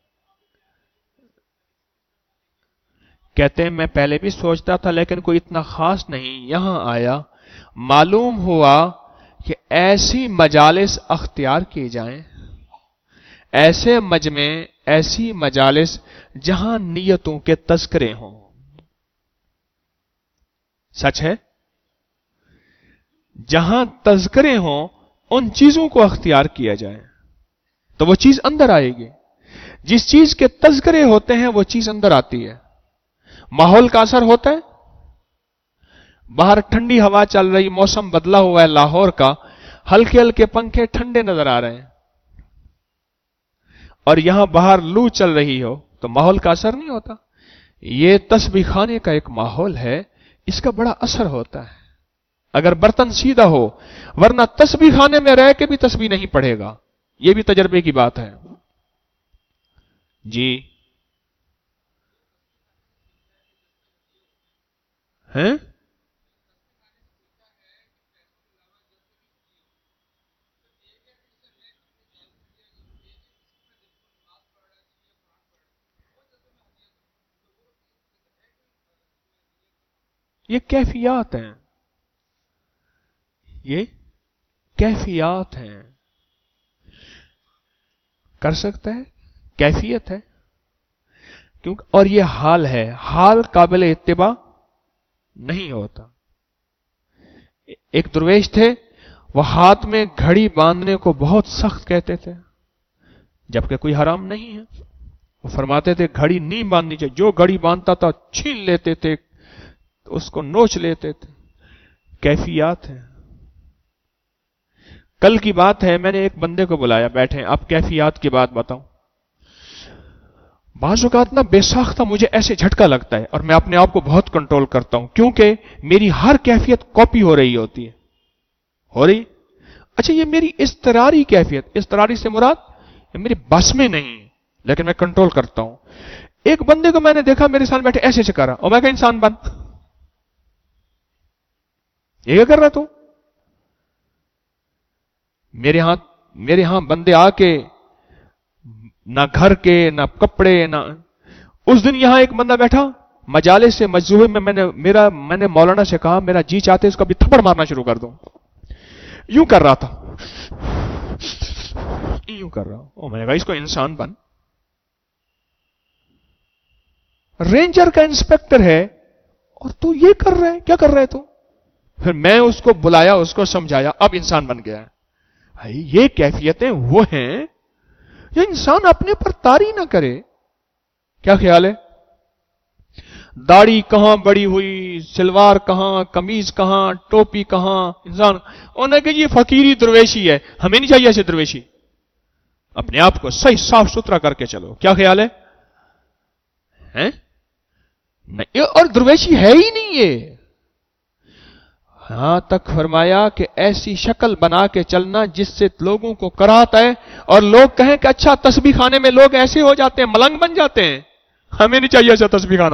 कहते हैं मैं पहले भी सोचता था लेकिन कोई इतना खास नहीं, यहां आया मालूम हुआ कि ऐसी मजालिस अख्तियार की जाएं, ऐसे मजमे, ऐसी मजालिस जहां नियतों के तज़किरे हों। सच है, जहां तज़किरे हों उन चीजों को अख्तियार किया जाए तो वो चीज अंदर आएगी। जिस चीज के तज़किरे होते हैं वो चीज अंदर आती है। माहौल का असर होता है, बाहर ठंडी हवा चल रही, मौसम बदला हुआ है लाहौर का, हल्के हल्के पंखे ठंडे नजर आ रहे हैं, और यहां बाहर लू चल रही हो तो माहौल का असर नहीं होता। यह तस्बीह खाने का एक माहौल है, इसका बड़ा असर होता है अगर बर्तन सीधा हो, वरना तस्बीह खाने में रह के भी तस्बीह नहीं पढ़ेगा। यह भी तजर्बे की बात है। जी हैं? ये कैफियत हैं, ये कैफियत हैं। कर सकता है, कैफियत है, क्योंकि और ये हाल है, हाल काबिल इत्तिबा नहीं होता। एक दुर्वेश थे, वह हाथ में घड़ी बांधने को बहुत सख्त कहते थे, जबकि कोई हराम नहीं है। वो फरमाते थे घड़ी नहीं बांधनी चाहिए, जो घड़ी बांधता था छीन लेते थे, उसको नोच लेते थे। कैफियत है। कल की बात है, मैंने एक बंदे को बुलाया, बैठे, अब कैफियत की बात बताऊं। बाज़ औक़ात ना बेसाख्ता मुझे ऐसे झटका लगता है और मैं अपने आप को बहुत कंट्रोल करता हूं, क्योंकि मेरी हर कैफियत कॉपी हो रही होती है। हो रही? अच्छा, ये मेरी इस्तरारी कैफियत, इस्तरारी से मुराद ये मेरी बस में नहीं, लेकिन मैं कंट्रोल करता हूं। एक बंदे को मैंने देखा मेरे साथ बैठे ऐसे ऐसे कर रहा, और मैं कहा इंसान बन, ये क्या कर रहा तू? मेरे यहां मेरे यहां बंदे आके ना घर के, ना कपड़े, ना। उस दिन यहां एक बंदा बैठा मजाले से मजूबे में, मैंने मेरा मैंने मौलाना से कहा मेरा जी चाहते इसको अभी थप्पड़ मारना शुरू कर दूं। यूं कर रहा था, यूं कर रहा हूं। मैंने कहा इसको इंसान बन। रेंजर का इंस्पेक्टर है और तू ये कर रहा है, क्या कर रहा है तू? फिर मैं उसको बुलाया, उसको समझाया, अब इंसान बन गया है। भाई ये कैफियतें वो हैं जो इंसान अपने पर तारी ना करे। क्या ख्याल है? दाढ़ी कहां बड़ी हुई, सलवार कहां, कमीज कहां, टोपी कहां, इंसान उन्हें कि ये फकीरी दुर्वेशी है, हमें नहीं चाहिए ऐसे दुर्वेशी। अपने आप को सही साफ सुथरा करके चलो। क्या ख्याल है? हैं? नहीं, और दुर्वेशी है ही नहीं ये। यहां तक फरमाया कि ऐसी शक्ल बना के चलना जिससे लोगों को कराहत है और लोग कहें कि अच्छा तस्बीह खाने में लोग ऐसे हो जाते हैं, मलंग बन जाते हैं, हमें नहीं चाहिए ऐसा तस्बीह खाना।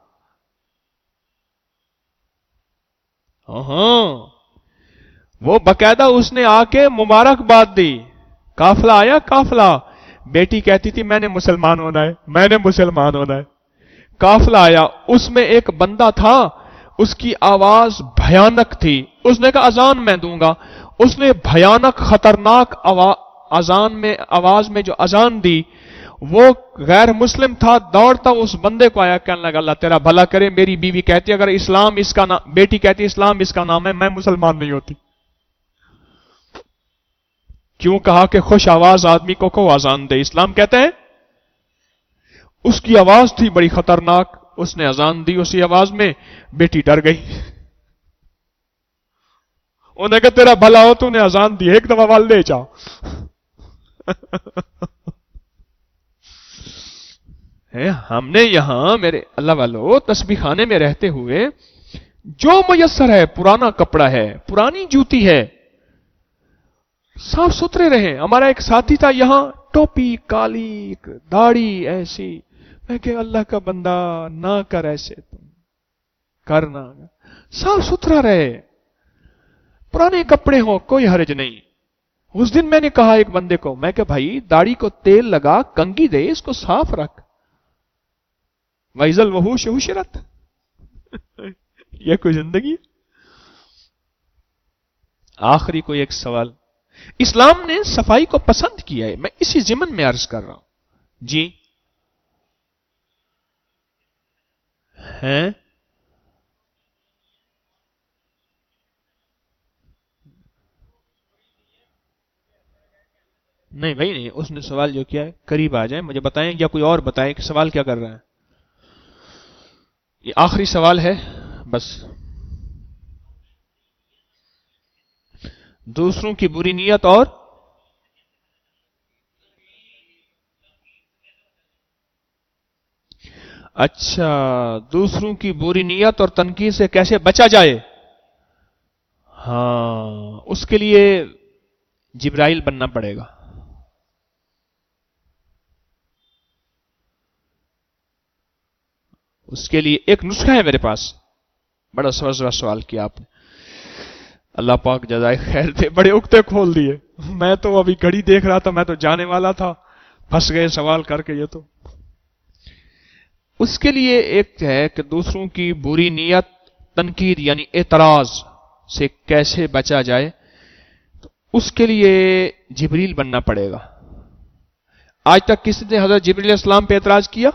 हाँ, वो बकायदा उसने आके मुबारकबाद दी। काफिला आया, काफिला, बेटी कहती थी मैंने मुसलमान होना है, मैंने मुसलमान होना है। काफिला आया, उसमें एक बंदा था, उसकी आवाज भयानक थी। उसने कहा अजान मैं दूंगा। उसने भयानक खतरनाक अजान में आवाज में जो अजान दी, वो गैर मुस्लिम था, दौड़ता उस बंदे को आया, कहने लगा अल्लाह तेरा भला करे, मेरी बीवी कहती है अगर इस्लाम इसका नाम, बेटी कहती है इस्लाम इसका नाम है, मैं मुसलमान नहीं होती। क्यों कहा कि खुश आवाज आदमी को को अजान दे, इस्लाम कहते हैं। उसकी आवाज थी बड़ी खतरनाक, उसने अजान दी उसी आवाज में, बेटी डर गई। उन्हें कहा तेरा भला हो, तूने अजान दी, एक दफा वाल ले जाओ। ہے ہم نے یہاں میرے اللہ والو تسبیح خانے میں رہتے ہوئے جو میسر ہے، پرانا کپڑا ہے، پرانی جوتی ہے، صاف ستھرے رہے. ہمارا ایک ساتھی تھا یہاں، ٹوپی کالی، داڑھی ایسی. میں کہ اللہ کا بندہ نہ کر ایسے، تم کرنا، صاف ستھرا رہے، پرانے کپڑے ہوں کوئی حرج نہیں. اس دن میں نے کہا ایک بندے کو، میں کہ بھائی داڑھی کو تیل لگا، کنگھی دے، اس کو صاف رکھ. وَإِذَا الْوُحُوشُ حُشِرَتْ. یہ کوئی زندگی؟ آخری کوئی ایک سوال. اسلام نے صفائی کو پسند کیا ہے، میں اسی ضمن میں عرض کر رہا ہوں. جی ہیں؟ نہیں بھائی نہیں، اس نے سوال جو کیا ہے قریب آ جائیں مجھے بتائیں، یا کوئی اور بتائیں کہ سوال کیا کر رہا ہے. یہ آخری سوال ہے بس. دوسروں کی بری نیت اور اچھا دوسروں کی بری نیت اور تنقید سے کیسے بچا جائے؟ ہاں اس کے لیے جبرائیل بننا پڑے گا. اس کے لیے ایک نسخہ ہے میرے پاس. بڑا سوال سوال کیا آپ نے، اللہ پاک جزائے خیر دے، بڑے اکتے کھول دیے. میں تو ابھی گھڑی دیکھ رہا تھا، میں تو جانے والا تھا، پھنس گئے سوال کر کے. یہ تو اس کے لیے ایک ہے کہ دوسروں کی بری نیت، تنقید یعنی اعتراض سے کیسے بچا جائے. تو اس کے لیے جبریل بننا پڑے گا. آج تک کسی نے حضرت جبریل علیہ السلام پہ اعتراض کیا؟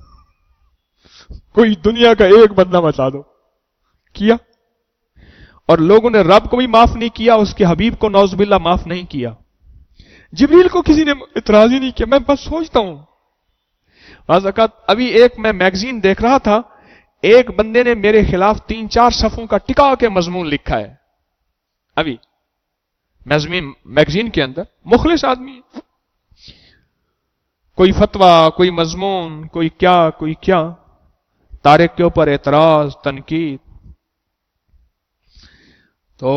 کوئی دنیا کا ایک بندہ بتا دو کیا؟ اور لوگوں نے رب کو بھی معاف نہیں کیا، اس کے حبیب کو نعوذ باللہ معاف نہیں کیا. جبریل کو کسی نے اعتراض ہی نہیں کیا. میں بس سوچتا ہوں بعض اوقات. ابھی ایک میں میگزین دیکھ رہا تھا، ایک بندے نے میرے خلاف تین چار صفحوں کا ٹکا کے مضمون لکھا ہے. ابھی میگزین کے اندر مخلص آدمی، کوئی فتویٰ، کوئی مضمون، کوئی کیا کوئی کیا، طارق کے اوپر اعتراض، تنقید. تو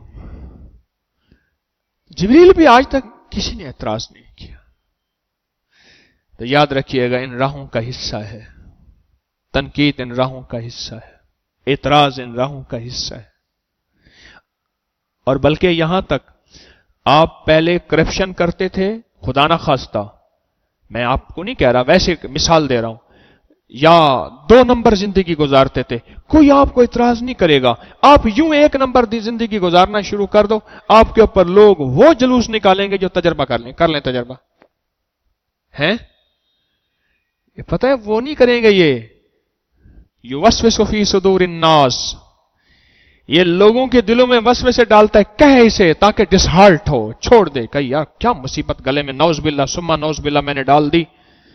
جبریل بھی آج تک کسی نے اعتراض نہیں کیا. تو یاد رکھیے گا ان راہوں کا حصہ ہے، تنقید ان راہوں کا حصہ ہے، اعتراض ان راہوں کا حصہ ہے. اور بلکہ یہاں تک آپ پہلے کرپشن کرتے تھے، خدا نہ خواستہ، میں آپ کو نہیں کہہ رہا، ویسے مثال دے رہا ہوں، یا دو نمبر زندگی گزارتے تھے، کوئی آپ کو اعتراض نہیں کرے گا. آپ یوں ایک نمبر دی زندگی گزارنا شروع کر دو، آپ کے اوپر لوگ وہ جلوس نکالیں گے جو تجربہ کر لیں. کر لیں تجربہ ہیں؟ یہ پتہ ہے وہ نہیں کریں گے. یہ یوسوس فی صدور الناس، یہ لوگوں کے دلوں میں وسوسے ڈالتا ہے، کہے اسے تاکہ ڈسہارٹ ہو، چھوڑ دے، کہ یار کیا مصیبت گلے میں نعوذ باللہ سما نعوذ باللہ میں نے ڈال دی،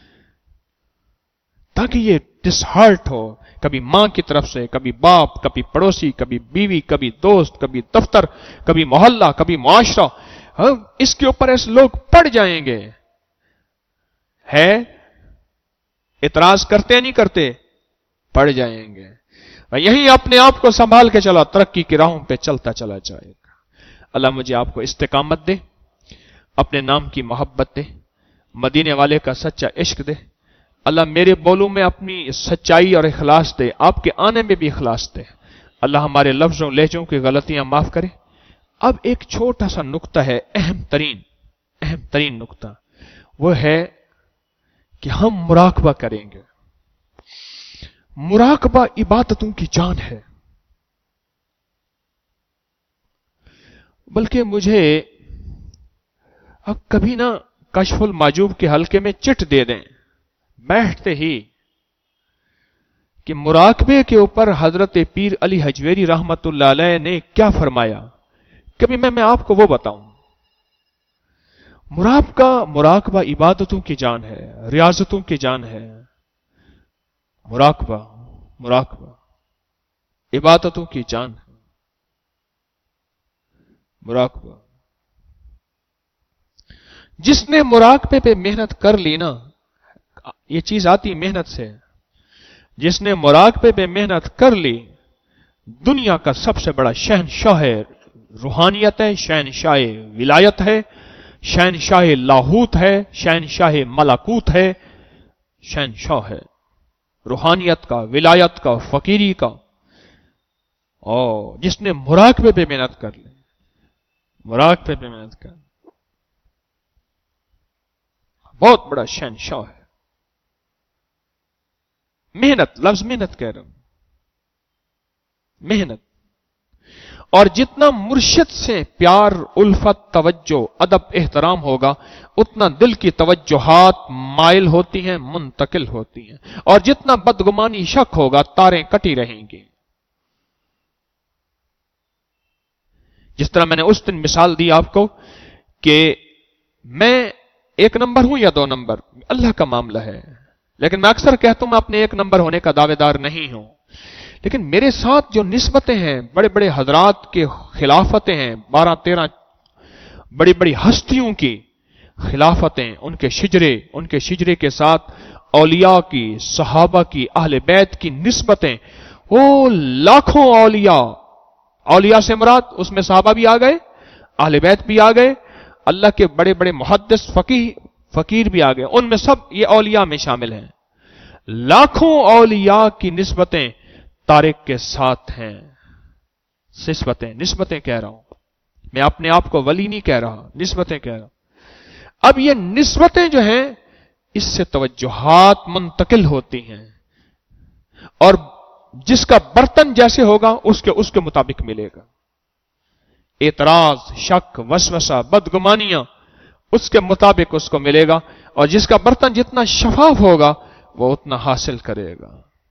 تاکہ یہ ڈسہارٹ ہو. کبھی ماں کی طرف سے، کبھی باپ، کبھی پڑوسی، کبھی بیوی، کبھی دوست، کبھی دفتر، کبھی محلہ، کبھی معاشرہ. اس کے اوپر ایسے لوگ پڑ جائیں گے. ہے اعتراض کرتے نہیں کرتے؟ پڑ جائیں گے. یہی اپنے آپ کو سنبھال کے چلا، ترقی کی راہوں پہ چلتا چلا جائے گا. اللہ مجھے آپ کو استقامت دے، اپنے نام کی محبت دے، مدینے والے کا سچا عشق دے. اللہ میرے بولوں میں اپنی سچائی اور اخلاص دے، آپ کے آنے میں بھی اخلاص دے. اللہ ہمارے لفظوں لہجوں کی غلطیاں معاف کرے. اب ایک چھوٹا سا نقطہ ہے، اہم ترین اہم ترین نقطہ، وہ ہے کہ ہم مراقبہ کریں گے. مراقبہ عبادتوں کی جان ہے. بلکہ مجھے اب کبھی نہ کشف المحجوب کے حلقے میں چٹ دے دیں بیٹھتے ہی کہ مراقبے کے اوپر حضرت پیر علی حجویری رحمت اللہ علیہ نے کیا فرمایا. کبھی میں میں آپ کو وہ بتاؤں. مراقبہ مراقبہ عبادتوں کی جان ہے، ریاضتوں کی جان ہے. مراقبہ مراقبہ عبادتوں کی جان ہے. مراقبہ جس نے مراقبے پہ محنت کر لی نا، یہ چیز آتی محنت سے. جس نے مراقبے پہ محنت کر لی دنیا کا سب سے بڑا شہنشاہ روحانیت ہے، شہنشاہ ولایت ہے، شہنشاہ لاہوت ہے، شہنشاہ ملکوت ہے، شہنشاہ ہے روحانیت کا، ولایت کا، فقیری کا. اور جس نے مراقبے پہ محنت کر لی، مراقبے پہ محنت کر بہت بڑا شہنشاہ ہے. محنت، لفظ محنت کہہ رہا ہوں، محنت. اور جتنا مرشد سے پیار، الفت، توجہ، ادب، احترام ہوگا اتنا دل کی توجہات مائل ہوتی ہیں، منتقل ہوتی ہیں. اور جتنا بدگمانی، شک ہوگا تاریں کٹی رہیں گی. جس طرح میں نے اس دن مثال دی آپ کو کہ میں ایک نمبر ہوں یا دو نمبر، اللہ کا معاملہ ہے. لیکن میں اکثر کہتا ہوں میں اپنے ایک نمبر ہونے کا دعوے دار نہیں ہوں. لیکن میرے ساتھ جو نسبتیں ہیں، بڑے بڑے حضرات کے خلافتیں ہیں، بارہ تیرہ بڑی بڑی ہستیوں کی خلافتیں، ان کے شجرے، ان کے شجرے کے ساتھ اولیاء کی، صحابہ کی، اہل بیت کی نسبتیں، وہ لاکھوں اولیاء. اولیاء سے مراد اس میں صحابہ بھی آ گئے، اہل بیت بھی آ گئے، اللہ کے بڑے بڑے محدث، فقیہ، فقیر بھی آ گئے. ان میں سب یہ اولیاء میں شامل ہیں. لاکھوں اولیاء کی نسبتیں طارق کے ساتھ ہیں. نسبتیں نسبتیں کہہ رہا ہوں، میں اپنے آپ کو ولی نہیں کہہ رہا، نسبتیں کہہ رہا ہوں. اب یہ نسبتیں جو ہیں اس سے توجہات منتقل ہوتی ہیں، اور جس کا برتن جیسے ہوگا اس کے اس کے مطابق ملے گا. اعتراض، شک، وسوسہ، بدگمانیاں اس کے مطابق اس کو ملے گا. اور جس کا برتن جتنا شفاف ہوگا وہ اتنا حاصل کرے گا.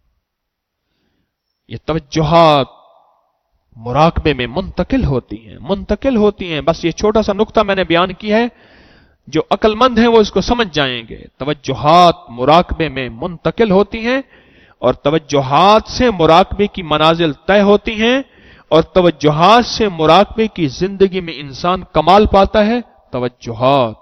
یہ توجہات مراقبے میں منتقل ہوتی ہیں، منتقل ہوتی ہیں. بس یہ چھوٹا سا نقطہ میں نے بیان کیا ہے، جو عقل مند ہیں وہ اس کو سمجھ جائیں گے. توجہات مراقبے میں منتقل ہوتی ہیں، اور توجہات سے مراقبے کی منازل طے ہوتی ہیں، اور توجہات سے مراقبے کی زندگی میں انسان کمال پاتا ہے. توجہات.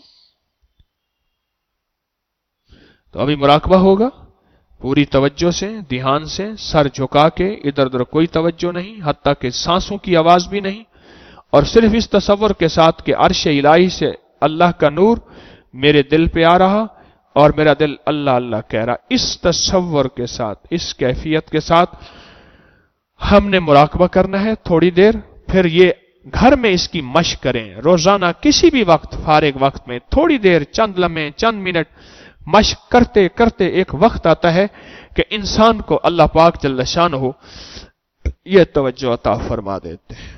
تو ابھی مراقبہ ہوگا پوری توجہ سے، دھیان سے، سر جھکا کے، ادھر ادھر کوئی توجہ نہیں، حتیٰ کہ سانسوں کی آواز بھی نہیں، اور صرف اس تصور کے ساتھ کہ عرش الہی سے اللہ کا نور میرے دل پہ آ رہا اور میرا دل اللہ اللہ کہہ رہا. اس تصور کے ساتھ، اس کیفیت کے ساتھ ہم نے مراقبہ کرنا ہے تھوڑی دیر. پھر یہ گھر میں اس کی مشق کریں، روزانہ کسی بھی وقت، فارغ وقت میں تھوڑی دیر، چند لمحے، چند منٹ مشق کرتے کرتے ایک وقت آتا ہے کہ انسان کو اللہ پاک جل شانہ یہ توجہ عطا فرما دیتے ہیں.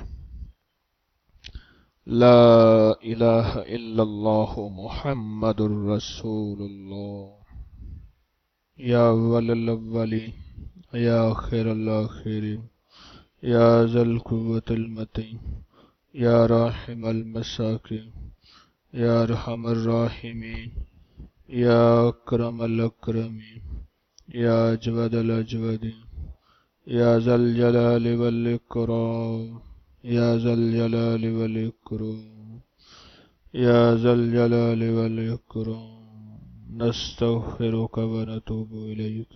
لا الہ الا اللہ محمد الرسول اللہ. یا اول الاولین یا آخر الاخرین یا ذا القوة المتین یا راحم المساکین یا ارحم الراحمین یا اکرم الاکرمین یا اجود الاجودین یا ذا الجلال والاکرام یا ذا الجلال والاکرام یا ذا الجلال والاکرام. نستغفرک ونتوب الیک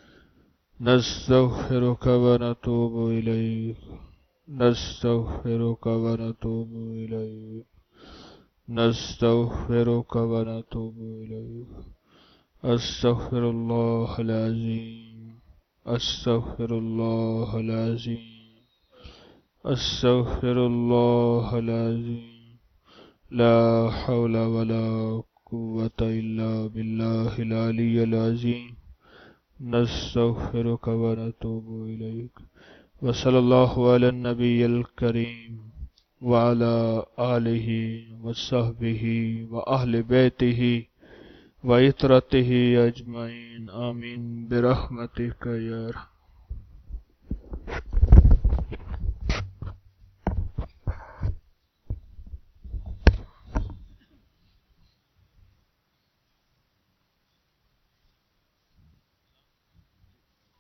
نستغفرک ونتوب الیک نستغفرک ونتوب الیک نستغفرک ونتوب الیک. استغفر اللہ العظیم استغفر اللہ العظیم استغفر اللہ العظیم. لا حول ولا قوة الا باللہ العلی العظیم. نستغفرک ونتوب الیک. وصلی اللہ علی النبی الکریم وعلى آلہ وصحبہ وأہل بیتہ وعطرتہ اجمعین. آمین برحمتک یا ارحم